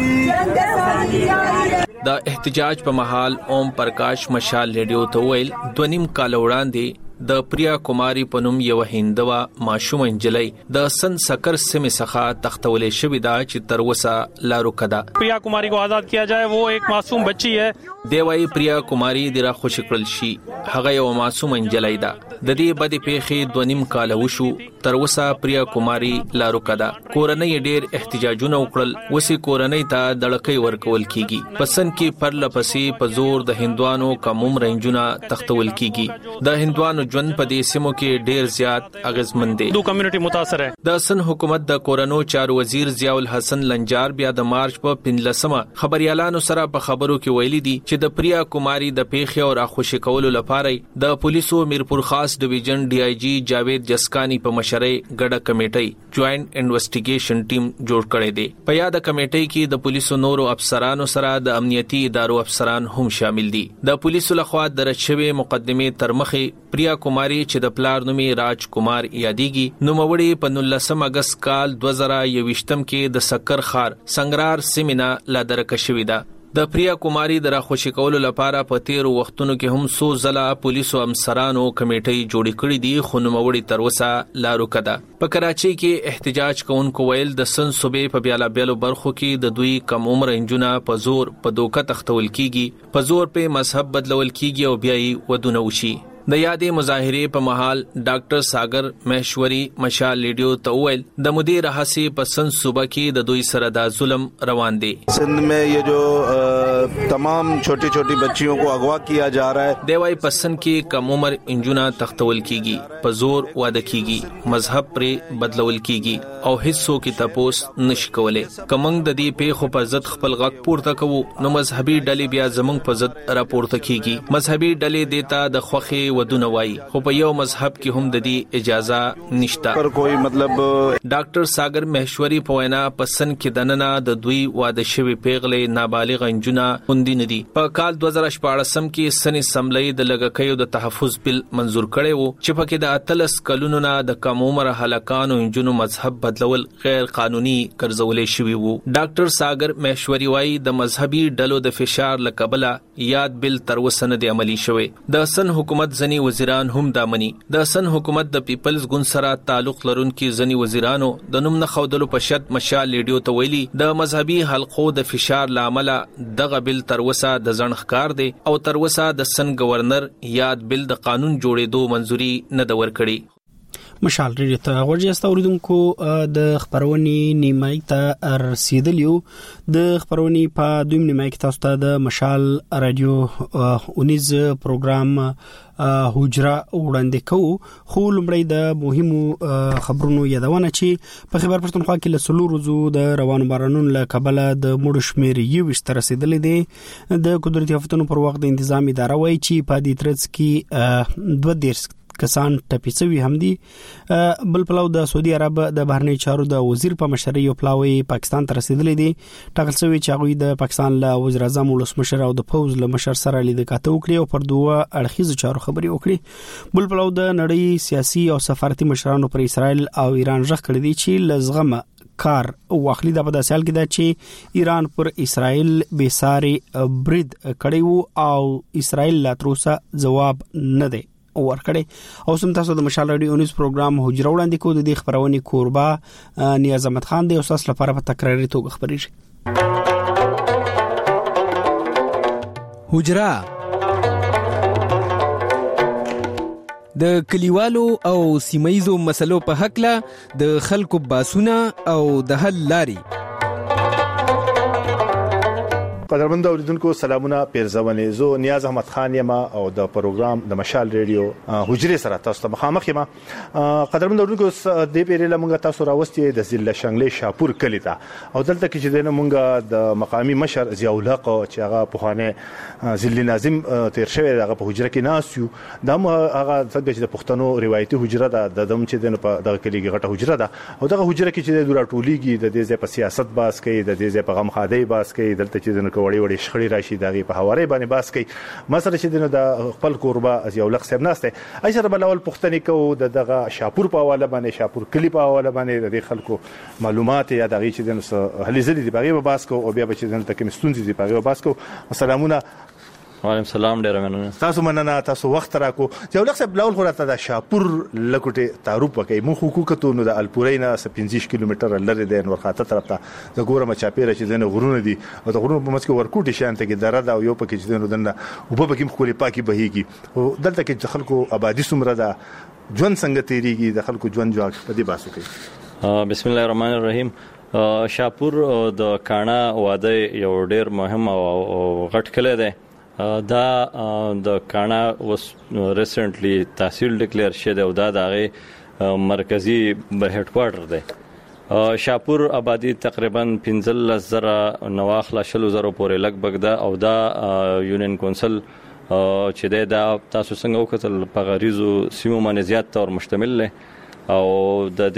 Speaker 13: رهندي.
Speaker 12: د احتجاج په محل اوم پرکاش مشال ریډیو ته ویل 2.5 کال وړاندې د پریا کماری پنوم یو هندوا ماشوم انجلۍ د سن سکر سیمه څخه تختولې شوې ده چې تر وسه لارو کده.
Speaker 14: پریا کماری کو آزاد کیا جائے وہ ایک معصوم بچی ہے.
Speaker 12: دیوای پریا کماری ډیره خوشی کړل شي هغه یو معصوم انجلۍ ده. د دې بدې پیښې 2.5 کال وشو تر وسه پریا کماری لارو کده. کورنۍ ډیر احتجاجونه وکړل وسی کورنۍ ته دړکې ورکول کیږي پسند کې پر لپسې په زور د هندوانو کوم رنجونه تختول کیږي. د هندوانو ژوند په دې سیمو کې ډیر زیات اغیزمن دي.
Speaker 14: دو کمیونټي متاثر ہے.
Speaker 12: د سن حکومت د کورونو چارو وزیر ضیاء الحسن لنجار بیا د مارچ په 15مه خبريالانو سره په خبرو کې ویلي دي چې د پریا کماری د پیښې او راخوشي کولو لپاره د پولیسو میرپور خاص ډیویژن ډي آی جی جاوید جسکانی په مشرۍ ګډه کمیټي جوائنٹ انویسټیګیشن ټیم جوړ کړی دی. په یاد کمیټي کې د پولیسو نورو افسرانو سره د امنیتي ادارو افسران هم شامل دي. د پولیسو لخوا درج شوی مقدمه تر مخه پریا کماری چې د پلار نومي راج کمار یادېږي نو موړي په 19 اگست کال 2021 کې د سکر خار سنگرار سیمنا لا درکه شوې ده. د پریا کماری د راخوشي کولو لپاره په 13 وختونو کې هم سو ځله پولیسو امسرانو کمیټي جوړې کړې دي خو نو موړي تر وسه لارو کده. په کراچي کې احتجاج کوونکو ویل د سن صوبې په بیاله بیلو برخو کې د دوی کم عمر انجونه په زور په دوکه تختول کیږي په زور په مذهب بدلول کیږي او بیا یې ودونه وشي. د یادې مظاهره په محل ډاکټر ساگر مهشوري مشال ریډیو ته ویل د مدیر حسی په سن صوبہ کې د دوی سره د ظلم روان دي.
Speaker 15: سندھ میں یہ جو تمام چھوٹی چھوٹی بچیوں کو اغوا کیا جا رہا ہے.
Speaker 12: دیوای پسند کې کم عمر انجونه تختول کیږي په زور واده کیږي مذهب پر بدلول کیږي او هیڅ کې تاسو نشي کولای. کمنګ د دې پیښو په ضد خپل غږ پورته کوو نو مذهبي ډلې بیا زمونږ په ضد راپورته کیږي. مذهبي ډلې دیتا د خوخي ودونه وای خو په یو مذهب کې هم د دې اجازه نشته.
Speaker 15: پر کوئی مطلب
Speaker 12: ډاکټر ساگر مهشوري په وینا پسند کې دننه د دوی واده شوی پیغلې نابالغ انجونه خوندي ندي. په کال 2014 کې سن اسمبلی د لګکیو د تحفظ بل منزور کړي وو چې پکې د اتلس کلونو نه د کم عمر هلکانو انجونو مذهب بدلول غیر قانوني ګرځولې شوی وو. ډاکټر ساگر مهشوري وای د مذهبي ډلو د فشار لکبله یاد بل تر وسنه د عملی شوی. د سن حکومت ځنی وزیران هم دامني د سن حکومت د پیپلز ګوند سره تعلق لرونکي ځنی وزیرانو د نوم نه خودلو په شت مشال ریډیو ته ویلي د مذهبي حلقو د فشار لامل دغه بل تر وسه د ځنخکار دی او تر وسه د سن گورنر یاد بل د قانون جوړېدو منځوري نه د ورکړي.
Speaker 1: مشال ریډیو ته ورجسته اوریدونکو د خبرونې نیمای ته رسیدلیو د خبرونې په دویم نیمای کې تاسو ته د مشال رادیو 19 پروګرام حجره وړاندې کوو. خو لمړی د مهمو خبرونو یادونه چې په خیبر پښتونخوا کې له سلو ورځو د روانو بارانونو له کبله د مړو شمېر 20 ته رسیدلی دی. د قدرتي آفتونو پر وخت د تنظیم اداره وایي چې په دې ترڅ کې 22 کسان ټپي شوي هم دي. بل پلاو د سعودي عرب د بهرنی چارو د وزیر په مشرۍ یو پلاوی پاکستان ته رسیدلی دی. ټاکل شوی چې هغه د پاکستان له وزیر اعظم ولسمشر او د پوز له مشر سره لیدکاته وکړي او پر دوه اړخیزو چارو خبرې وکړي. بل پلاو د نړۍ سیاسي او سفارتي مشرانو پر اسرائیل او ایران ژغ کړی دی چې لزغمه کار واخلي. د په داسې حال کې دا چې ایران پر اسرائیل بېساري برید کړی وو او اسرائیل لا تر اوسه جواب نه دی ورکړي. او سم تاسو د مشال رادیو 19 پروګرام حجره وړاندې کوو. د دې خبرونې کوربه نیاز احمد خان دی او تاسو لپاره په تکراري توګه خبرېږي.
Speaker 16: حجره د کلیوالو او سیمایزو مسلو په حق له د خلکو باسونه او د حل لاري.
Speaker 17: قدرمن اوریدونکو سلامونه پیرزونه زو نیاز احمد خان یم او د پروګرام د مشال ریډیو حجره سره تاسو ته مخامخ یم. قدرمن اوریدونکو د پیرله مونږ تاسو راوستي د ضلع شنګلې شاپور کلی ته او دلته کې چې د مونږ د مقامی مشر ضیاء الله چې هغه په خانه ضلع ناظم تیر شوی هغه په حجره کې ناسیو. دا هغه څنګه چې د پښتنو روایتي حجره ده د دم چې د دغه کلی کې غټه حجره ده او دغه حجره کې چې د راټولېږي د دې په سیاست باس کوي د دې په غم خادي باس کوي دلته چې وړي وړي شخړې راشي دغه په حواله باندې باس کوي. مسله چې د خپل قربا ضیاء الله صاحب ناشته ایسره بلول پښتني کو دغه شاپور په حواله باندې شاپور کلی په حواله باندې د خلکو معلومات یا دغه چې د هلي زلي دی بغي باس کو او بیا چې دلته کې مستونزي دی بغي باس کو. السلامونه.
Speaker 18: وعلیکم السلام. ډیر مننه.
Speaker 17: تاسو مننه تاسو وخت راکو. ضیاء الله صاحب بلول خو د شاپور لکوټه تعارف وکي مو حقوق ته نو د الپورینا 15 کیلومتر لري د ورخاته طرف ته د ګورم چاپیره چې د غرونه دي او د غرونو په منځ کې ورکوټي شانته کې درد او یو پکې چې د دنه او په کې خولي پاکي بهيږي او دلته کې خلکو آبادی سمره ده ژوند څنګه تیریږي د خلکو ژوند جوړ په دې باسو کوي.
Speaker 18: بسم الله الرحمن الرحیم. شاپور د کاڼا واده یو ډیر مهم او غټ کلی دی. دا د کاڼا وس ریسنټلی تحصیل ډیکلیئر شوه او دا دغه مرکزی هډ کوارټر دی. شاپور آبادی تقریبا 15,000 نواخلا 20,000 پورې لګبګ ده او دا یونین کونسل چې دا تاسو څنګه وکتل په غریزو سیمو باندې زیات تور مشتمل له او د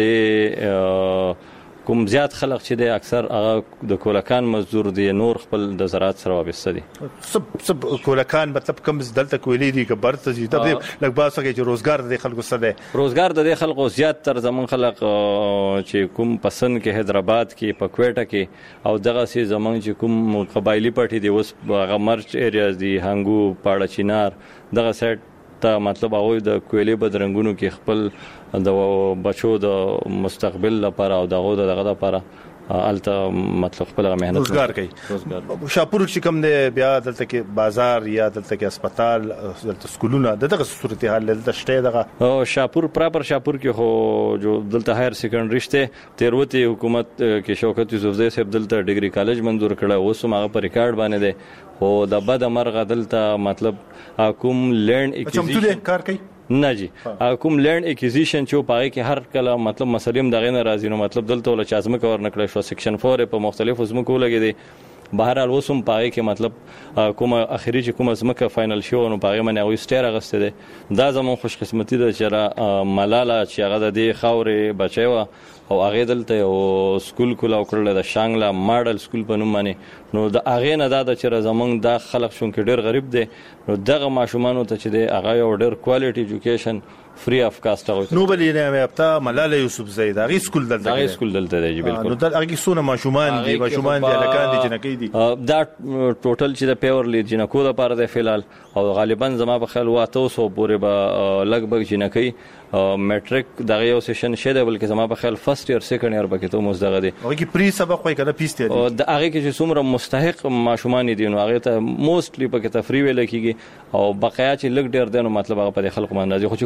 Speaker 18: دې کوم زیات خلک چې د اکثر هغه د کولکان مزدور دي نور خپل د زراعت سره وابسته دي.
Speaker 17: سب کولکان مطلب کوم دلته کولی دي که برته دي د لګ باسه کې روزګار د خلکو سره دی.
Speaker 18: روزګار د خلکو زیات تر زمون خلک چې کوم پسند کې حیدرآباد کې په کوټه کې او دغه سي زمون چې کوم قبایلی پټي دي اوس هغه مرچ ایریاز دي هنګو پاړه چینار دغه سیټ ته مطلب هغه د کویلې بدرنګونو کې خپل د بچو د مستقبل لپاره او دغه لپاره الته مطلب خپل مهنت
Speaker 17: روزګار کوي. شاپور چې کوم دی بیا دلته کې بازار یا دلته کې هسپتال دلته سکولونه دغه صورتحال دلته شته دغه
Speaker 18: شاپور پراپر شاپور کې هو جو دلته هایر سیکنډری شته تیروتی حکومت کې شوکت یوسفزئی صاحب دلته ډیګري کالج منظور کړه اوس هغه په ریکارډ باندې دی او د بد مرغه دلته مطلب کوم لینډ
Speaker 17: اکوزیشن کار کوي
Speaker 18: نه جی کوم لینډ اکوزیشن چې پاره کې هر کله مطلب مسلم دغه ناراضي نو مطلب دلته ول چازمه کور نکړی شو سیکشن 4 په مختلفو زمکو لګی دی بهرحال اوسم پاره کې مطلب کوم اخیری چې کوم زمکه فائنل شو نو پاره منه او سټیر غسته دی دا زمون خوش قسمتي ده چې ملاله چې هغه د دې خاورې بچیو او هغه دلته او سکول کولا وکړل د شانګلا ماډل سکول په نوم باندې نو د هغه نه دا چې زمون د خلک شون کې ډیر غریب دي نو دغه ماشومان ته چې دی هغه یو ډیر کوالټي ایجوکیشن فری اف کاست هغه
Speaker 17: نو بلې نه ابتا ملاله یوسفزئی دا غي سکول
Speaker 18: دلته دی بالکل
Speaker 17: نو دا هغه سونه ماشومان دي لکان دي جنکی دي
Speaker 18: دا ټوټل چې د پیورلی جنکو د پاره د فلال او غالبا زما په خیال واته سو پورې به لګبګ جنکی میټریک دغه یو سیشن شه بلکې زما په خیال فرست ایئر سیکنډ ایئر پکې ته مزدغه دي
Speaker 17: هغه کې پری سبق وای کنه پیسته دي
Speaker 18: د هغه کې چې څومره مستحق ماشومان دي نو هغه ته موستلی پکې تفریح ویل کیږي او بقایا چې لګ ډیر دنو مطلب هغه په خلکو باندې خو چې کوم مستحق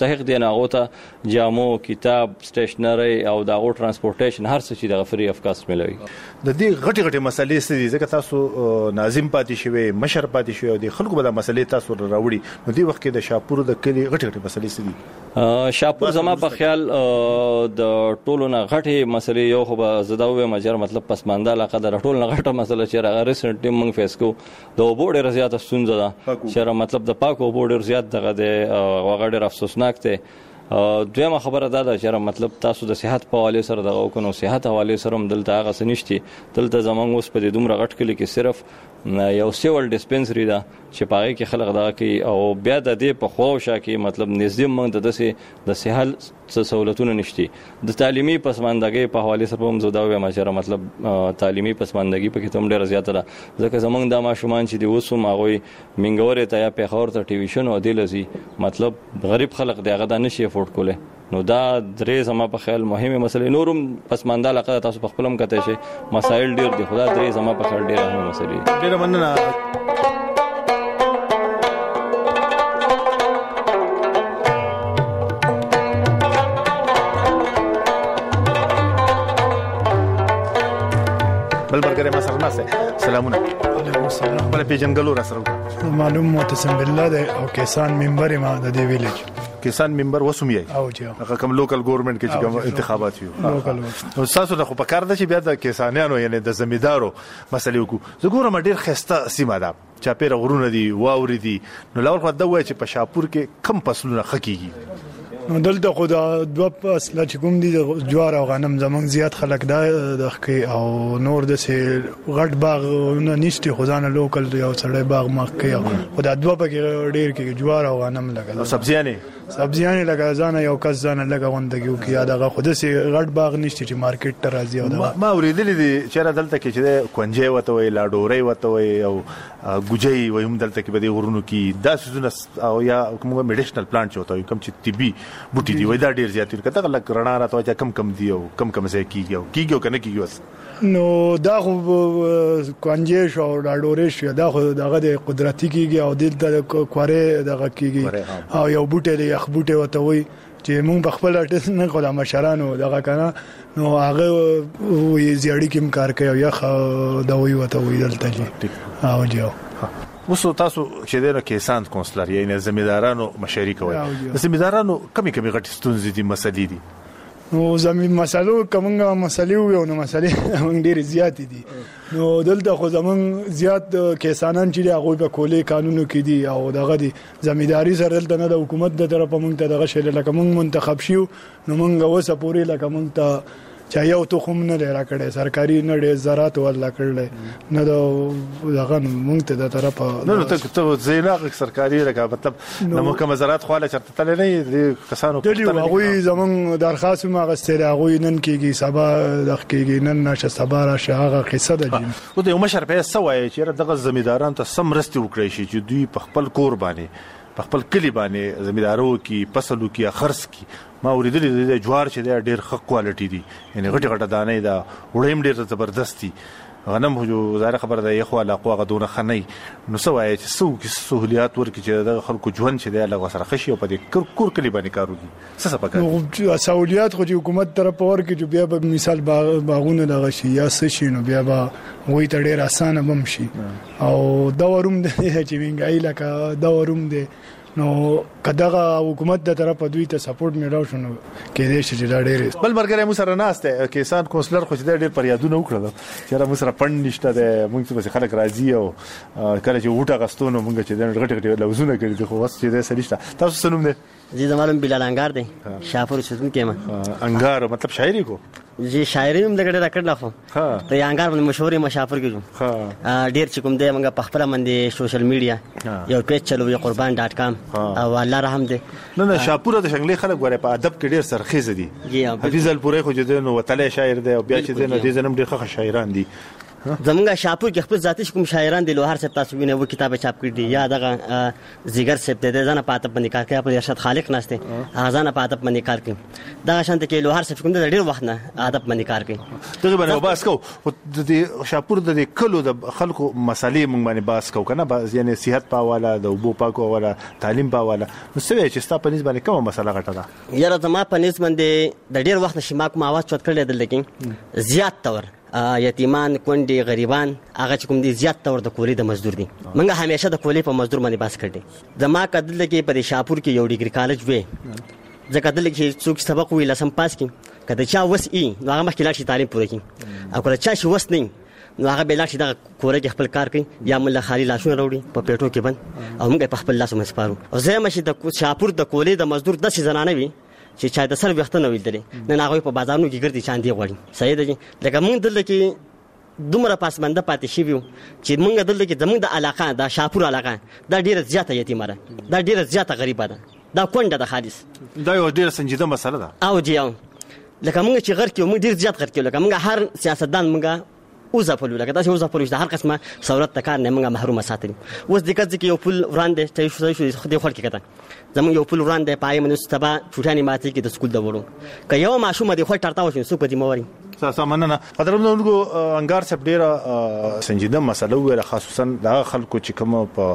Speaker 18: مستحق دي نه غوته جامو کتاب سټیشنری او دا غو ترانسپورټیشن هر څه چې د فری اف کاست ملوي.
Speaker 17: د دې غټي مسلې ستې ځکه تاسو ناظم پاتې شوی مشر پاتې شوی او د خلکو به د مسلې تاسو راوړي نو دې وخت کې د شاپور د کلی غټي مسلې ستې
Speaker 18: شاپور زما په خیال د ټولو نه غټي مسلې یو خو به زداوي مجر مطلب پسمانده علاقه د ټولو نه غټه مسله چې راغ ریسنټلی موږ فیس کو د اوبو ډېر زیات ستونزه ده چې مطلب د پاک اوبو ډېر زیات دغه د وغه ډېر افسوسناک دی. دویمه خبره دا ده چې مطلب تاسو د صحت په حواله سره دغه وکړو صحت حواله سره هم دلته هغه سنشتي دلته زمونږ اوس په دې دومره غټ کلی کې صرف یو سیول ډیسپنسری ده چې پاره کې خلک دغه کوي او بیا د دې په خوښه کې مطلب نږدې موږ د صحت سہولتونه نشتی. د تعلیمي پسماندګۍ په حواله سره هم زده وي ماجره مطلب تعلیمي پسماندګۍ په کې تم ډیره زیاته ده ځکه زمونږ د ماشومان چې د وسوم هغه منګورې ته یا په خور ته ټي وي شنو دی لزي مطلب غریب خلک دغه د نشي افورد کوله نو دا درې زما په خیال مهمه مسله نورم پسمانده علاقه تاسو په خپلم کته شي مسائل ډیر دي خدا درې زما په خیال ډیر اهمه مسله
Speaker 17: ډیر مننه. بل برګره ما سره ناسه سلامونه
Speaker 19: علیکم السلام
Speaker 17: بل پیجنګلو را سره
Speaker 19: معلوم معتصم بالله ده او کسان منبر ما د دې ویلج
Speaker 17: کسان منبر وسوم یې
Speaker 19: او جی
Speaker 17: هغه کوم لوکل ګورنمنت کې چې کوم انتخابات یو
Speaker 19: لوکل
Speaker 17: نو تاسو د خو په کار د چې بیا د کسانانو یعنی د زمیدارو مسلې وکړو زه ګورم ډیر خسته سیمه ده چاپیره غرونه دي واوري دي نو لاول خو دا وای چې په شاپور کې کم فصلونه خکېږي
Speaker 19: نو دلته خو دا دوه فصله چې کوم دي جوار او غنم زمونږ زیات خلک دا د خکې او نور د سه غټ باغ نه نشته خو ځان لوکل یو سړی باغ مخکې خو دا دوه پکې ډیر کې جوار او غنم لګا سبزیانه لګا ځان یو کس ځان لګا وندګیو کې دغه خود سه غټ باغ نشته چې مارکیټ ته راځي او دا
Speaker 17: ما اوریدلې دي چې را دلته کې چې کونجې وته وي لاډوري وته وي او ګوجي وي هم دلته کې به غرونو کې دا سونه او یا کوم میډیسنل پلانټ چوته وي کوم چې طبي بوټي دی وای دا ډیر زیات کته لکه رڼا راته چې کم دی او کم ځای کیږي کنه کیږي
Speaker 19: نو دا خو کونجې شو لاډوري شو دا خو دغه د قدرتي کیږي او دلته کواره دغه کیږي او یو بوټي دی یخ بوټي وته وي چې مونږ په خپل ارټس نه کوله مشرانو دغه کنه نو هغه وی زیړی کوم کار کوي یخ دا وی وته وی دلته او جیو
Speaker 17: وسو تاسو چې دغه کیسان کونسلر یعنی زمیدارانو مشاري کوي زمیدارانو کمی غټ ستونزې دي مسلې دي
Speaker 19: نو زمين مسالو کومه مسلې یو نو مسلې موږ ډېر زیات دي نو دلته خو زمون زیات کیسانان چې هغه په کولې قانونو کې دي او دغه دي زمیداری سره دلته نه د حکومت د طرفه موږ ته دغه شیل لکه موږ منتخب شیو نو موږ وسه پوری لکه موږ ته چا یو تو خو نه لري راکړې سرکاري نه ډېر زراعت ولا کړل نه دغه مونږ ته د طرفه
Speaker 17: نو ته زیناغ سرکاري لکه مطلب نو محکمه زراعت خو له چرته تل نه کسانو
Speaker 19: هغه زمون درخواست ما غستره هغه نن کېږي سبا د کېږي نن نشه سبا راشه هغه قصه ده
Speaker 17: او د مشر په سوای چې دغه زمیداران ته سم رستي وکړي شي چې دوی په خپل کور باندې په خپل کلی باندې زمیدارو کې فصلو کې خرڅ کې ما اوریدلې د جوار چې ډېر ښه کوالټي دي یعنی غټه دانې دا وړیم ډېر زبردستي غنم هو زاره خبر ده یخوا علاقه غدونه خنۍ نو سوای چې سو کې سہولیات ورکړي چې د خلکو ژوند چې د لغه سره خشي او په دې کور کلی باندې کاروي څه پکې
Speaker 19: نو سہولیات خو د حکومت طرف ورکړي چې بیا به مثال باغونه دغه شي یا څه شي نو بیا به وای ته ډېر اسانه بم شي او دا وروم د چې وینګای لکه دا وروم دی نو کداغه حکومت د طرفه دوی ته سپورټ میراو شنو کې دې چې دا ډېر
Speaker 17: بل مرګره مو سره ناشته کیسان کونسلر خو دې ډېر پریادونه وکړل چې را مو سره پند نشته ده موږ څه خلک راضي او کله چې وټه غستونه موږ چې دې غټ لوزونه کړی خو وس چې دې سړیشته تاسو سنوم دې
Speaker 20: جی زمالم بلال انګار دی شاپور سوتن کېما
Speaker 17: انګار مطلب شاعری کو
Speaker 20: جی شاعری هم دغه راکړل خو ته انګار باندې مشهور مشافر کېږم ډیر چې کوم دی موږ په خپل باندې سوشل میډیا یو پیج چلوي قربان.com او الله رحم دې
Speaker 17: نه شاپور د شنګلې خلک غوړې په ادب کې ډیر سرخیز دي حفیظ الپورې خو جده نو وتلې شاعر دی او بیا چې دې نو دې زنم ډیر ښه شاعران دي
Speaker 20: زمونږ شاپور کې خپل ذاتي کوم شاعران دي لوهار صاحب تاسو وینئ و کتاب چاپ کړی دی یا دغه زیګر صاحب د ځنه پاتپ باندې کار کوي په ارشاد خالق ناشته ځنه پاتپ باندې کار کوي دا شانت کې لوهار صاحب کوم د ډیر وخت نه عادت باندې کار کوي
Speaker 17: دغه باندې باس کو د شاپور د کلو د خلکو مسالې مونږ باندې باس کو کنه یعنی صحت پاواله د وبو پاکو ولا تعلیم پاواله نو څه چې ستا په نسبت باندې کومه مسله غټه ده
Speaker 20: یاره زما په نسبت باندې د ډیر وخت نشم کوم आवाज چوت کړل د لیکن زیات تور یتیمان کونډي غریبان هغه چې کوم دي زیات تور د کولی د مزدور دي منګه همیشه د کولی په مزدور باندې باس کړي زما کدل کې په شاپور کې یو ډیګری کالج وې ځکه دل کې څوک سبق وی لسم پاس کې کله چا وس ای نو هغه مخکې لاړ شي تعلیم پوره کړي او کله چا شي وس نه نو هغه به لاړ شي د کوره کې خپل کار کوي یا مولا خالي لاشونه وروړي په پیټو کې بند او موږ په خپل لاس مسپارو او زه مشي د شاپور د کولی د مزدور 10 زنانه وي چې چا د سر وخت نه ویلدلې نه هغه په بازارونو کې ګرځي چاندي غوړي صحیح ده لکه موږ دلته کې دومره پاسمنده پاتې شي وو چې موږ دلته کې زموږ د علاقه د شاپور علاقه دا ډیره زیاته یتیمه ده دا ډیره زیاته غریبه ده دا کونډه ده خالص
Speaker 17: دا یو ډیره سنجیده مسله ده
Speaker 20: او جیو لکه موږ چې غر کې موږ ډیر زیات غر کې لکه موږ هر سیاستدان موږ وزپلو لکه تاسو وزپلو د هر قسمه سہولت تکار نه موږ محروم ساتل اوس د کځ کې یو پل وړاندې چې شو خدای خور کې کته زموږ یو پل وړاندې پای منو ستبا چوټانی ماتي کې د سکول د وړو که یو ماشوم د خو ټرتا وشو سو په دې موري
Speaker 17: سامانه قدرمنونکو انګار سپ ډیره سنجیده مسله وره خصوصا د خلکو چې کوم په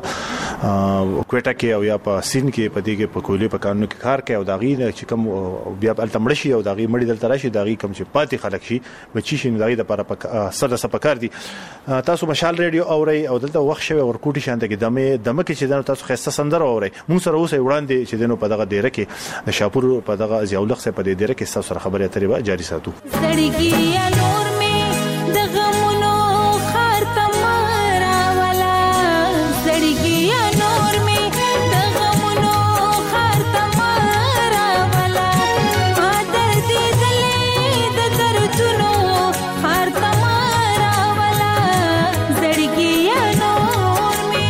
Speaker 17: کوټه کې او یا په سین کې په دې کې په کولې په قانون کې کار کوي او داغي چې کوم بیا التمړ شي او داغي مړی دلته راشي داغي کوم چې پاتې خلک شي بچی شي داغي د لپاره سره سپکار دي تاسو مشال ریډیو اوري او دلته وخت شوی ورکوټي شانته کې دمه کې چې تاسو خسته سندره اوري مون سره اوسه وړاندې چې دنو په دغه ډیره کې د شاپور په دغه ضیاءالله صاحب په دې ډیره کې تاسو سره خبرې اترې به جاری ساتو
Speaker 21: یا نور می د غمونو خار تمارا والا زړګي یا نور می د غمونو خار تمارا والا مادر دې دلې د دردونو خار تمارا والا زړګي یا نور می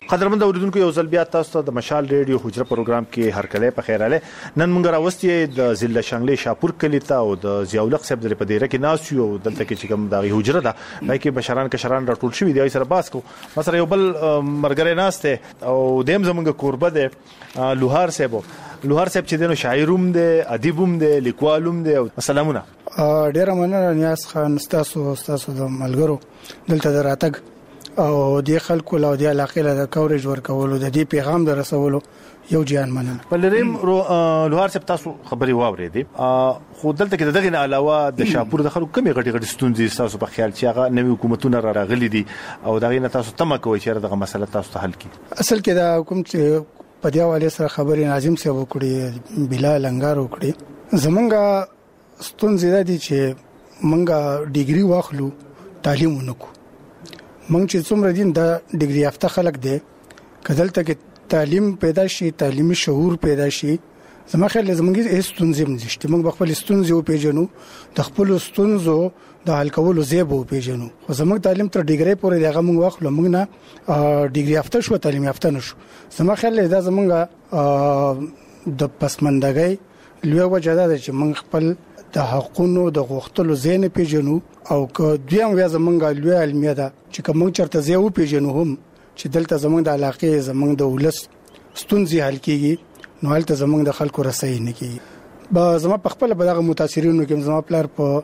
Speaker 17: قدرمن اوریدونکو یو ځل بیا تاسو ته د مشال ریډیو حجره پروګرام کې هر کله په خیر اله نن موږ راوستي د ضلع شانګلې شاپور کلی ته او د ضیاءالق صاحب د پدیره کې ناس یو دلته کې چې کوم د حجره ده پای کې بشران کشران راټول شوی دی سره باس کو مثلا یو بل مرګره ناس ته او دیم زمونږ قربه ده لوهار صاحب چې دنو شاعروم ده ادیبوم ده لیکوالوم ده السلامونه
Speaker 3: ډیر مننه نیاز خان تاسو د ملګرو دلته دراتګ او د خلکو له د علاقې له کورج ورکولو د دې پیغام در رسولو یو جان مننه
Speaker 17: بلریم لوهار صاحب تاسو خبري واورېدې خو دلته کې دغه نه علاوه د شاپور د خلکو کمی غټي ستونزې تاسو په خیال چې هغه نوې حکومتونه راغلي دي او دغه نه تاسو تمه کوئ چې دغه مسله تاسو ته حل کړي
Speaker 3: اصل کې دا حکومت په دی حواله سره خبري ناظم صاحب وکړي بلال لنګار وکړي زمونږه ستونزې دي چې مونږه ډیګري واخلو تعلیم ونکو مونږ چې څومره دین د ډیګري یافته خلک دي کدلته کې تعلیم پیدا شي تعلیمي شعور پیدا شي زما خیال زمونږه ستونزې نشته مونږ خپل ستونزې او پیژنو د خپل ستونزو د حل کولو زیبو پیژنو خو زموږ تعلیم تر ډیګري پورې دغه مونږ واخلو مونږ نه ډیګري یافته شو تعلیم یافته نشو زما خیال دا زمونږه د پسمندګۍ لوی وجه ده چې مونږ خپل د حقونو د غوښتلو زین پیژنو او که دویم ویا زمونږه لوی علمیه ده چې کوم چرته زیو پیژنو هم چې دلته زمونږ د علاقې زمونږ د ولس ستونزې حل کیږي نو هلته زمونږ د خلکو رسۍ نه کیږي به زما په خپل بدغه متاثرینو کې زما پلار په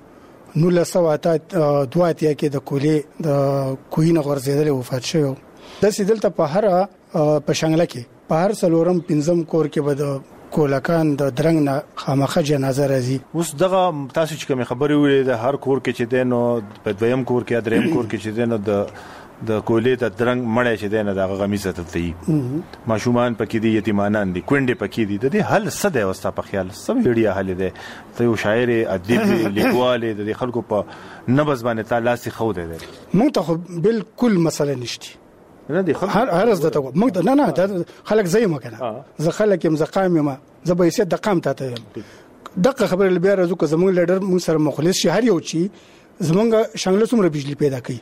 Speaker 3: 1982 کې د کولې د کوینه غورځیدل وفات شو د سیدلته په هر په شنګله کې په هر سلورم پنځم کور کې به د کولکان د درنګ نه خامخه جنازه راځي
Speaker 17: اوس دغه تاسو چې کوم خبرې ویلې د هر کور کې چې دینو په دویم کور کې دریم کور کې چې دینو د کولې د درنګ مړې چې دینو د غمیزه تلتي ماشومان پکې دي یتیمانان دي کونډې پکې دي د دې حل څه دی واسطه په خیال سم ویډیا حل دی ته یو شاعر ادیب لیکوال د خلکو په نبض باندې تعالی سي خو دی
Speaker 3: مونږ ته بالکل مسله نشته
Speaker 17: نه دي
Speaker 3: هر از دته موږ نه خلک زې مکنه زه خلک يم زقام ما زه به سي د قام ته دغه خبر اللي بیا راځو که زموږ لیډر موږ سره مخلص شي هر یو چی زمونږ شنګله څومره بجلی پیدا کوي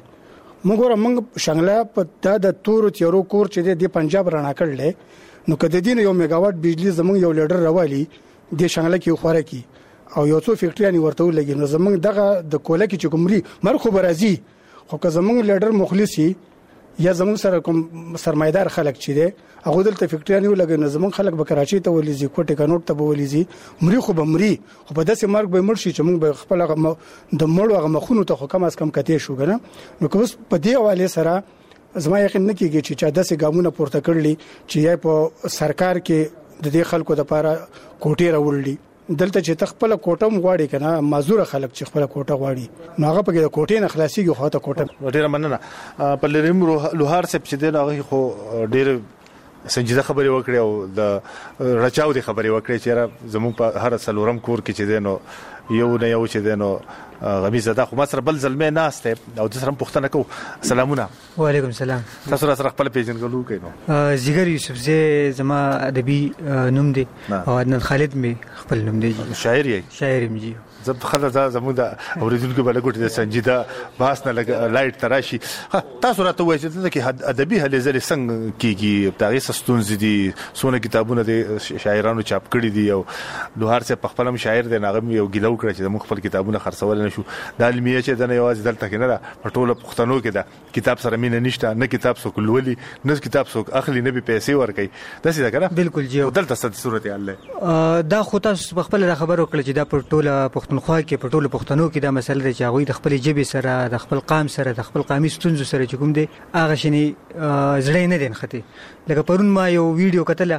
Speaker 3: موږ شنګله په د تور تیرو کور چې د پنجاب رانا کړل نو کده دین یو میگاواټ بجلی زمونږ یو لیډر راوالي د شنګله کې خوره کی او یو څو فیکټریانی ورته لګي نو زمونږ دغه د کوله کې چکمري مرخو برازي خو که زمونږ لیډر مخلصي یا زمون سره کوم سرمایدار خلک چي دي هغه دلته فیکټریانی ولګي نه زمون خلک به کراچي ته ولېزي کوټه کنوټ ته ولېزي مري خو به مري خو په داسې مرګ به مرشي چې موږ به خپل د مړو هغه مخونو ته خو کم از کم کته شو کنه نو کوس په دې حواله سره زما یقین نه کیږي چې چا داسې ګامونه پورته کړلی چې یا په سرکار کې د دې خلکو د لپاره کوټه راوړلې دلته چې تخپل کوټم غواړي کنه مازور خلک چې خپل کوټه غواړي نو هغه په کې کوټې نه خلاصيږي خو ته کوټه
Speaker 17: ډیره مننه په لریم لوهار صاحب چې دی هغه خو ډیر سنجیده خبرې وکړې او د رچاو دي خبرې وکړې چې زموږ په هر سلورم کور کې چې دی نو یو نه یو چې دی نو غمیزه ده خو ما سره بل زلمه ناشته او د سره پښتنه کو سلامونه
Speaker 22: وعلیکم السلام
Speaker 17: تاسو سره خپل پیژنګلو کینو
Speaker 22: زیګر یوسف زه زما ادبي نوم دی او عدنان خالد می خپل نوم دی
Speaker 17: شاعر یې
Speaker 22: شاعر می جی
Speaker 17: زب خلک زموږ د اوریدونکو بل کوټه د سنجیده باس نه لایټ تراشي تاسو راته وایئ چې د ادبي هلې زلي څنګه کیږي تاریخ ستونزې دي سونه کتابونه د شاعرانو چاپ کړي دي او لوهار صاحب په خپلم شاعر دی ناغم یو ګیلو کړ چې موږ خپل کتابونه خرڅول نه شو د علمیه چې د نه یوازې دلته کې نه ده په ټوله پښتنو کې ده کتاب سره مینه نشته نه کتاب څوک لولي نه کتاب څوک اخلي نه به پیسې ورکړي داسې ده کنه
Speaker 22: بالکل جی
Speaker 17: دلته ست صورت حال
Speaker 22: دا خو تاسو خپل خبرو کړل چې دا په ټوله پښتونخوا کې په ټوله پښتنو کې دا مسله ده چې هغه د خپل جبه سره د خپل قام سره د خپل قامي ستونزو سره چې کوم دي هغه شنی زړه نه دین خته لکه پرون ما یو ویډیو کتله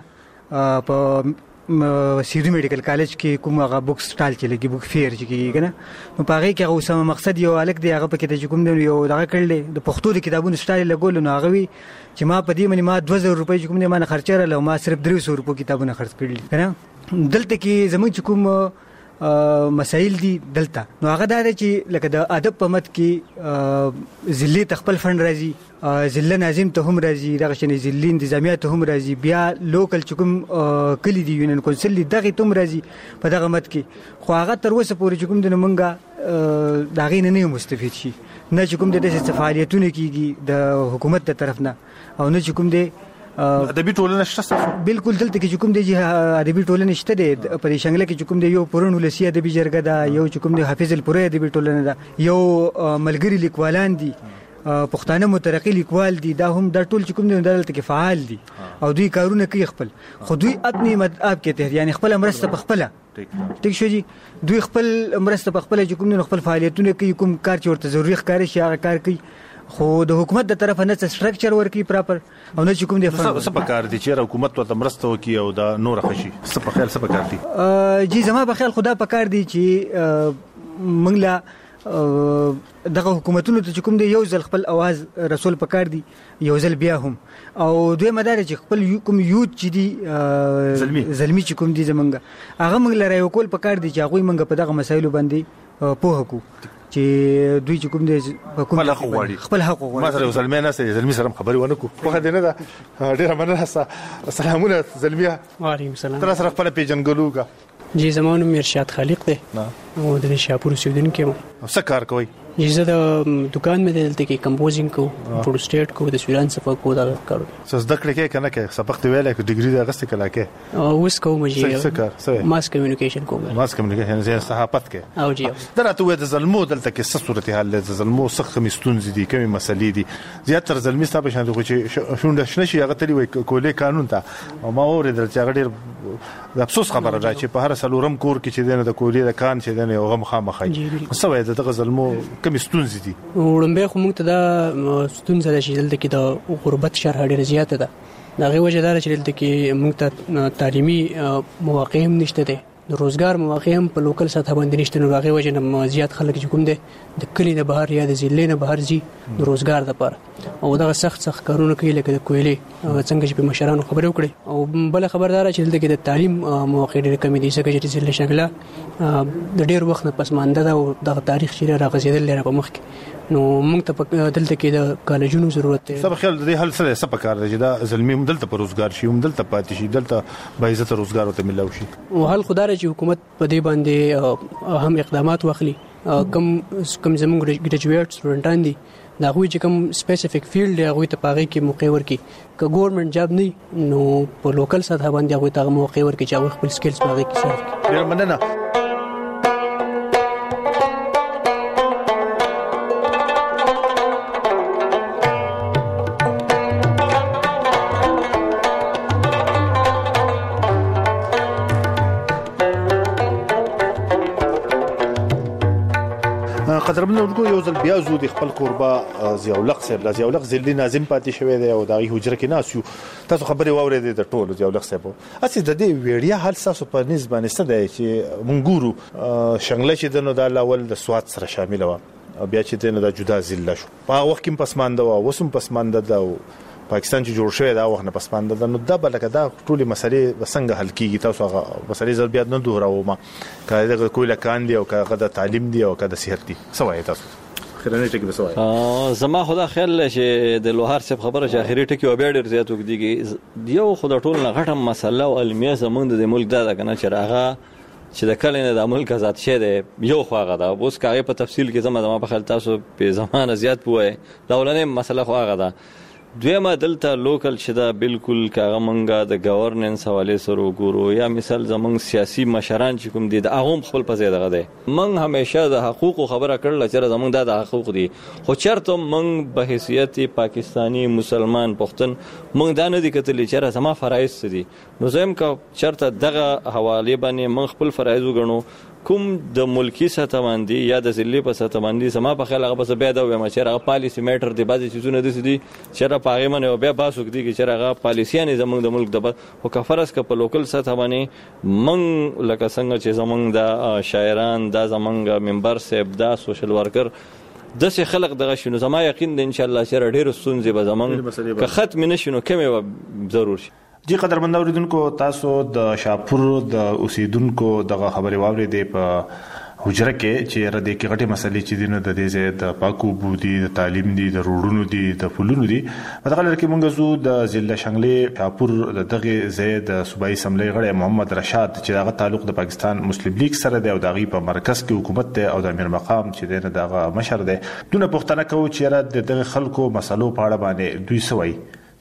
Speaker 22: په سیدو میډیکل کالج کې کوم هغه بوک سټال چې لګي بوک فیر چې کیږي کنه نو پاره کې هغه سم مقصد یو الګ دی هغه پکې د کوم دی یو دغه کړل د پښتو د کتابونو سټال لګول نو هغه وی چې ما په دې منی ما 2000 روپۍ کوم دی ما نه خرچره له ما صرف 300 روپۍ کتابونه خرڅ کړل کنه دلته کې زموږ کوم مسائل دي دلته نو هغه دا چې لکه د ادب په مت کې ضلع تخپل فند راځي ضلع ناظم ته هم راځي دغه شنه ضلع انتظامیه ته هم راځي بیا لوکل چکم کلی دی یونین کونسل دغه ته هم راځي په دغه مت کې خو هغه تر اوسه پورې چکم د منګه دغه نه مستفید شي نه چکم د دې فعالیتونه کیږي د حکومت تر طرف نه او نه چکم د
Speaker 17: ادبي ټولنه شته
Speaker 22: بالکل دلته کې کوم دی ادبي ټولنه شته دی په شنګله کې کوم دی یو پرون ولسی ادبي جرګه ده یو کوم دی حافظ الپوره ادبي ټولنه ده یو ملګری لیکوالان دي پښتانه مترقي لیکوال دي دا هم د ټول کوم دی دلته کې فعال دي او دوی کارونه کوي خپل خو دوی اپنی مدعاب کې ته یعنی خپل مرسته په خپل ټیک شو جی دوی خپل مرسته په خپل کوم دی خپل فعالیتونه کوي کوم کار چې ورته ضروري ښکاري شي هغه کار کوي خو د حکومت د طرفه نه سټرکچر ورکی پراپر او نه کوم دی
Speaker 17: څه په کار دي چې حکومت ته مرسته وکي او دا نور خشي څه په خیال څه په کار دي
Speaker 22: جی زما په خیال خدا په کار دي چې منګلا دغه حکومتونو ته کوم دی یو ځل خپل आवाज رسول پکار دي یو ځل بیا هم او دوی مدار چې خپل کوم یوت چې دي زلمی چې کوم دي زمونږ هغه موږ لري یو کول پکار دي چې هغه موږ په دغه مسایلو باندې پوه کو چې دوی چې کوم دي خپل حق غواړي
Speaker 17: ما سره زلمی نه سره زلمی سره خبري ونه کو په دې نه دا ډیره مننه سلامونه زلمیه
Speaker 4: وعلیکم السلام
Speaker 17: تر سره خپل پیژنګلو کا
Speaker 4: جی زمانو مرشاد خالق دی او د شاپور اوسیدونکو
Speaker 17: څه کار کوي
Speaker 4: جی زه د دکان مې دلته کې کمپوزینګ کو پروډوسټیټ کو د سویران صفه کو دا کارو
Speaker 17: څه زده کړې کې کنه کې سبق دی ویل کې ډیګري د اغست کلا کې
Speaker 4: او اوس کوم جی
Speaker 17: څه کار څه
Speaker 4: ماس کمیونیکیشن کوم
Speaker 17: ماس کمیونیکیشن زه صحافت کې
Speaker 4: او جی
Speaker 17: درته د زلمو دلته کې څه صورتحال د زلمو څه خمستون دي کومه مسلې دي زیاتره زلمی ستاسو په شان دي چې شونډه شنشي هغه تلی وي کولې قانون ته او ما اوریدل چې هغه ډیر د افسوس خبره ده چې په هر سلورم کور کې چې دنه د کولې د کان چې دنه هغه مخامخای څه وایي دغه زلمو کوم ستونزې دي
Speaker 4: وړاندې خو موږ ته دا ستونزه ده چې دلته کې د غربت شرح ډېره زیاته ده د هغې وجه دا ده چې دلته کې موږ ته تعلیمي مواقع هم نشته دی د روزګار مواقع هم په لوکل سطح باندې نشته نو د هغې وجه نه زیات خلک چې کوم دی د کلي نه بهر یا د ضلعې نه بهر ځي د روزګار دپاره او دغه سخت کارونه کوي لکه د کویلې څنګه چې په مشرانو خبرې وکړې او بله خبر دا ده چې دلته کې د تعلیم مواقع ډېرې کمې دي ځکه چې ضلع شنګله د ډېر وخت نه پسمانده ده او دغه تاریخ چې راغځېدلی دی په مخ کې نو موږ ته دلته کې د کالجونو ضرورت دی
Speaker 17: سب خیال د حل سره سب کار دی دا زلمی دلته پر روزګار شي دلته پاتې شي دلته به عزت روزګار ته ملو شي
Speaker 4: او حل خدای چې حکومت په دې باندې هم اقدامات واخلي کم زموږ ګریجویټ سټوډنټان دي دا غوي چې کوم سپیسیفیک فیلډ دی هغه ته پاغي کې موقع ورکي که ګورنمنت جاب نه نو په لوکل سطح باندې هغه ته موقع ورکي چې هغه خپل سکلز پاغي کې صرف
Speaker 17: ډیر مننه قدرمن ورکو یو ځل بیا زو د خپل قربا ضیاءالحق صاحب لا ضیاءالحق ځلې ناظم پاتې شوی دی او دغه حجره کې ناسیو تاسو خبرې واورېدې د ټولو ضیاءالحق صاحب اسی د دې ویډیا حل تاسو په نسبت نشته دی چې مونږ شنګله چې د نو د لاول د سواد سره شامل و بیا چې د نو د جدا ضلع شو په وخت کې پسمانده و وسم پسمانده ده پاکستان چې جوړ شوی دا وخت نه پسمانده ده نو د بلکې دا ټولې مسلې څنګه حل کیږي تاسو هغه مسلې زر بیا نه دوهراو ما کله د کویله کان دی او کله د تعلیم دی او کله د صحت دی سوای تاسو خیرنه ټکی بسوای
Speaker 18: زما خدا خیال چې د لوهار صاحب خبره چې اخیری ټکی و بیا ډیر زیات وکړي یو خدا ټول نه غټه مسله او علمیه زموږ د ملک دا کنه چې راغه چې د کله نه د ملک آزاد شه دی یو خواغه دا اوس کاغه په تفصیل کې زما په خیال تاسو په زمانه زیات پوهه دا ولنه مسله خواغه دا دویمه دلته لوکل چې دا بالکل کاغه منګه د گورننس حواله سره وګورو یا مثال زمونږ سیاسي مشران چې کوم دي د هغه خپل په ځای دغه دي من همیشه د حقوق خبره کړل چې زمونږ د حقوق دي خو چرته من به حیثیت پاکستانی مسلمان پښتون من دا نه دي کتلی چې زما فرایض دي نو زم کا چرته دغه حواله باندې من خپل فرایض وګڼو کوم د ملکی سطح باندې یا د ضلع په سطح باندې سما په خیال هغه بس بیا دا وایم چې هغه پالیسی میټر دی بعضی چیزونه دي چې را پاغه منه بیا باسو کړي چې هغه پالیسیانه زموږ د ملک د خو کفرس ک په لوکل سطح باندې من لکه څنګه چې زموږ د شاعران د زموږ منبر صاحب د سوشل ورکر د څه خلق دغه شنو زما یقین دی ان شاء الله چې ډېر ستونزې به زموږ که ختم نشینو کمه ضرور شي
Speaker 17: جی قدرمن اوریدونکو تاسو د شاپور د اوسیدونکو دغه خبرې واورېدې په حجره کې چې را دې کې غټي مسلې چې دینه د دې زید د پاکو بودی د تعلیم دي د روډونو دي د پلونو دي په دغه لړ کې مونږ زو د ضلع شنګلې شاپور دغه زید صوبایي سملې غړي محمد رشاد چې دغه تعلق د پاکستان مسلم لیگ سره دی او دغه په مرکز کې حکومت دی او د امیر مقام چې دغه دغه مشر دی دونه پښتنه کوي چې را دغه خلکو مسلو په اړه باندې دوی سوي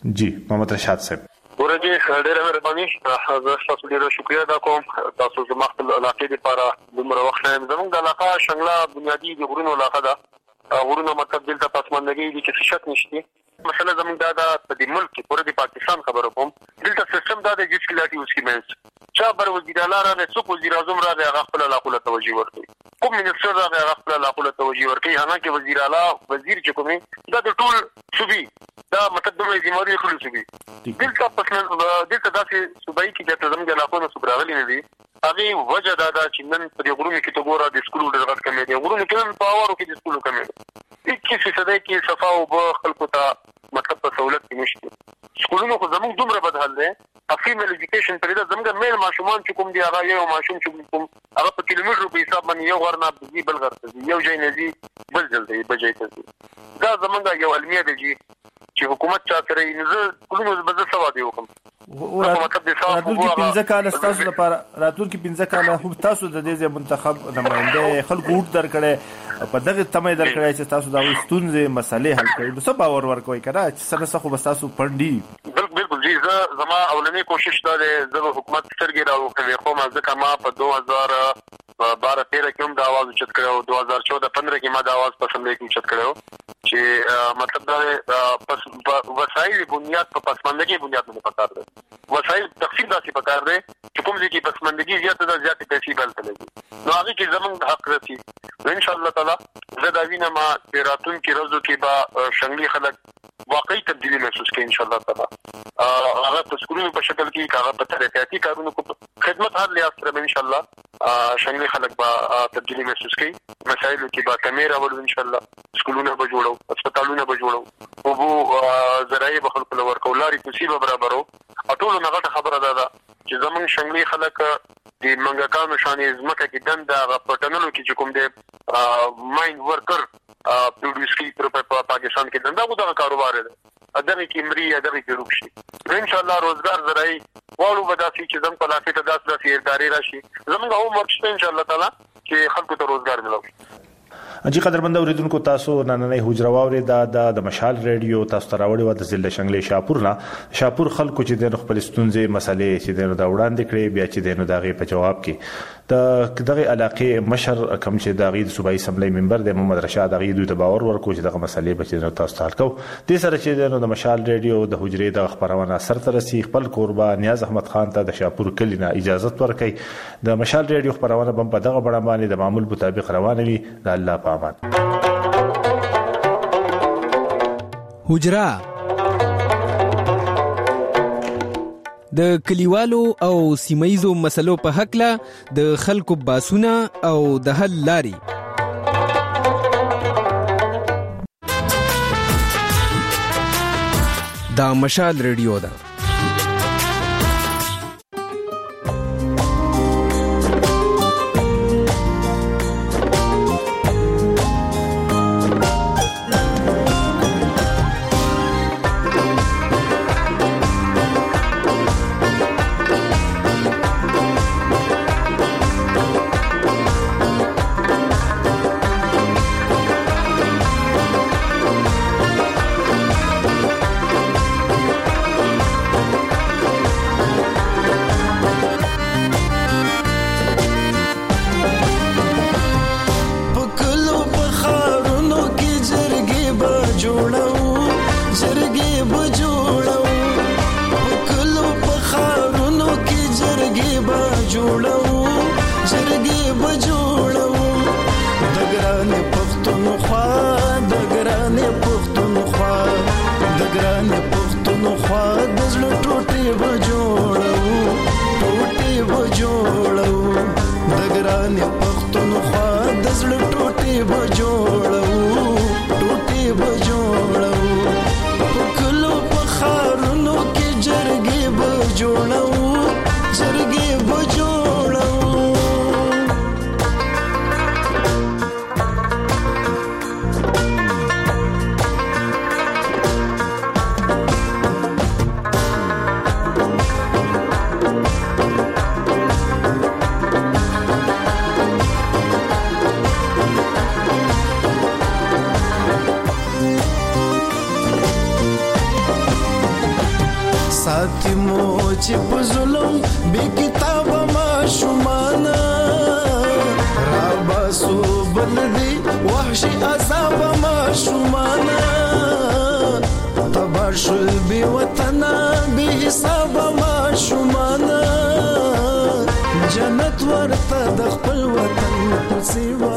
Speaker 17: جی محمد رشاد صاحب
Speaker 2: ورته ډېر مهرباني زه تاسو ډېر شکریہ ادا کوم تاسو زما خپل علاقې لپاره دومره وخت نه زموږ د علاقې شنګلا بنیادی د غرونو علاقه ده غرونو مطلب دلته پسماندګي دي چې شک نشته مثلا زموږ دا په دې ملک کې پوره د پاکستان خبره کوم دلته سیستم دا د جسکلاټي اوس کې مېنس چا بر وزیر اعلی را نه څوک وزیر اعظم را د غفل علاقه توجه ورکړي کوم منسټر را د غفل علاقه توجه ورکړي حالانکه وزیر اعلی وزیر چې کومي دا د ټول صوبي دا مطلب د ذمہواری خلک صوبي دلته دلته داسې صوبایي کې د زموږ علاقو نه صبرغلي نه دي هغه وجه دا چې نن په دې غرونو کې ته ګوره د سکولو ډېر غټ کمې دي غرونو کې نن په اورو کې د سکولو کمې دي 21% کې صفا او به خلکو ته مطلب په سہولت کې نشته سکولونو خو زموږ دومره بدحال دی فیمیل ایجوکیشن پرې دا زموږ میل ماشومان چې کوم دی هغه یو ماشوم چې کوم هغه په کیلومتر په حساب باندې یو غرنه بزي بل غرته یو ځای نه دي بل ځل دی بجای ته دا زموږ یو علمي دی چې حکومت چا سره یې نه کولونو بزه سوا دی وکم
Speaker 17: راتلونکي 15 کال تاسو لپاره راتلونکي 15 کال هم تاسو د دې منتخب نماینده خلکو ووټ درکړي په دغه تمه درکړي چې تاسو دا ستونزې مسلې حل کړئ نو څه باور ورکوي کړه چې سره څه خو بس تاسو پړندي
Speaker 2: بالکل جی زما اولنې کوشش دا دی زه حکومت سترګې راوخلې خو ما ځکه ما په 2012-13 کې هم دا आवाज اوچت کړو 2014-15 کې ما دا आवाज په سملې کې اوچت کړو چې مطلب دا وسایل بنیاد په پسماندګي بنیاد باندې پکار دي وسایل تقسیم داسې پکار دي چې کوم ځای کې پسماندګي زیاته ده زیاتې پیسې بل تلګي نو هغه کې زمونږ حق رسي ان شاء الله تعالی زه دا وینم چې راتلونکي ورځو کې به شنګلي خلک واقعي تبدیلی محسوس کوي ان شاء الله تعالی هغه په سکولونو په شکل کې هغه په ترقیاتي کارونو کو خدمت هر لحاظ سره ان شاء الله شنګلي خلک به تبدیلی محسوس کوي مسایلو کې به کیمرا ورو ان شاء الله سکولونه به جوړو هسپتالونه به جوړو او بو زراعي به خلکو لور کولاري کوسي به برابرو ټول نه غټه خبره ده چې زمونږ شنګلي خلک د منګکانو شانې زمکه کې دنده پټنلو کې چې کوم دی ماین ورکر پروډوس کوي په پاکستان کې دنده غو دا کاروبار دی ادغه کې مري ادغه کې روښي ان شاء الله روزګار زراعي والو بداسي چې زم په لاسه ته داسې ادارې راشي زمونږ هم ورشته ان شاء الله تعالی چې خلکو ته روزګار ملوي
Speaker 17: اجي قدرمند اوریدونکو تاسو نننې حجره واوري د مشال ریډیو تاسو ته راوړی و د ضلع شنګلې شاپور خلکو چې د خپل ستونزې مسلې چې د وړاندې کړې بیا چې د دغه په جواب کې د دغه علاقې مشر کم چې د صوبایي اسمبلی ممبر د محمد رشاد غي دوی ته باور ورکو چې دغه مسلې به چې تاسو ته حل کو د سره چې د مشال ریډیو د حجرې د خبرونه سر تر رسي خپل قربا نیاز احمد خان ته د شاپور کلی نه اجازه ورکړي د مشال ریډیو خبرونه بم په دغه بڼه باندې د معمول مطابق روانه وي د الله په امان
Speaker 16: حجره د کلیوالو او سیمایزو مسلو په حق له د خلکو باسونه او د حل لاري دا مشال ریډیو ده
Speaker 5: یتیمو چې په ظلم بې کتابه ماشومانه راباسو بل دي وحشي عذابه ماشومانه تبا شول بې وطنه بې حسابه ماشومانه جنت ورته د خپل وطن په څېر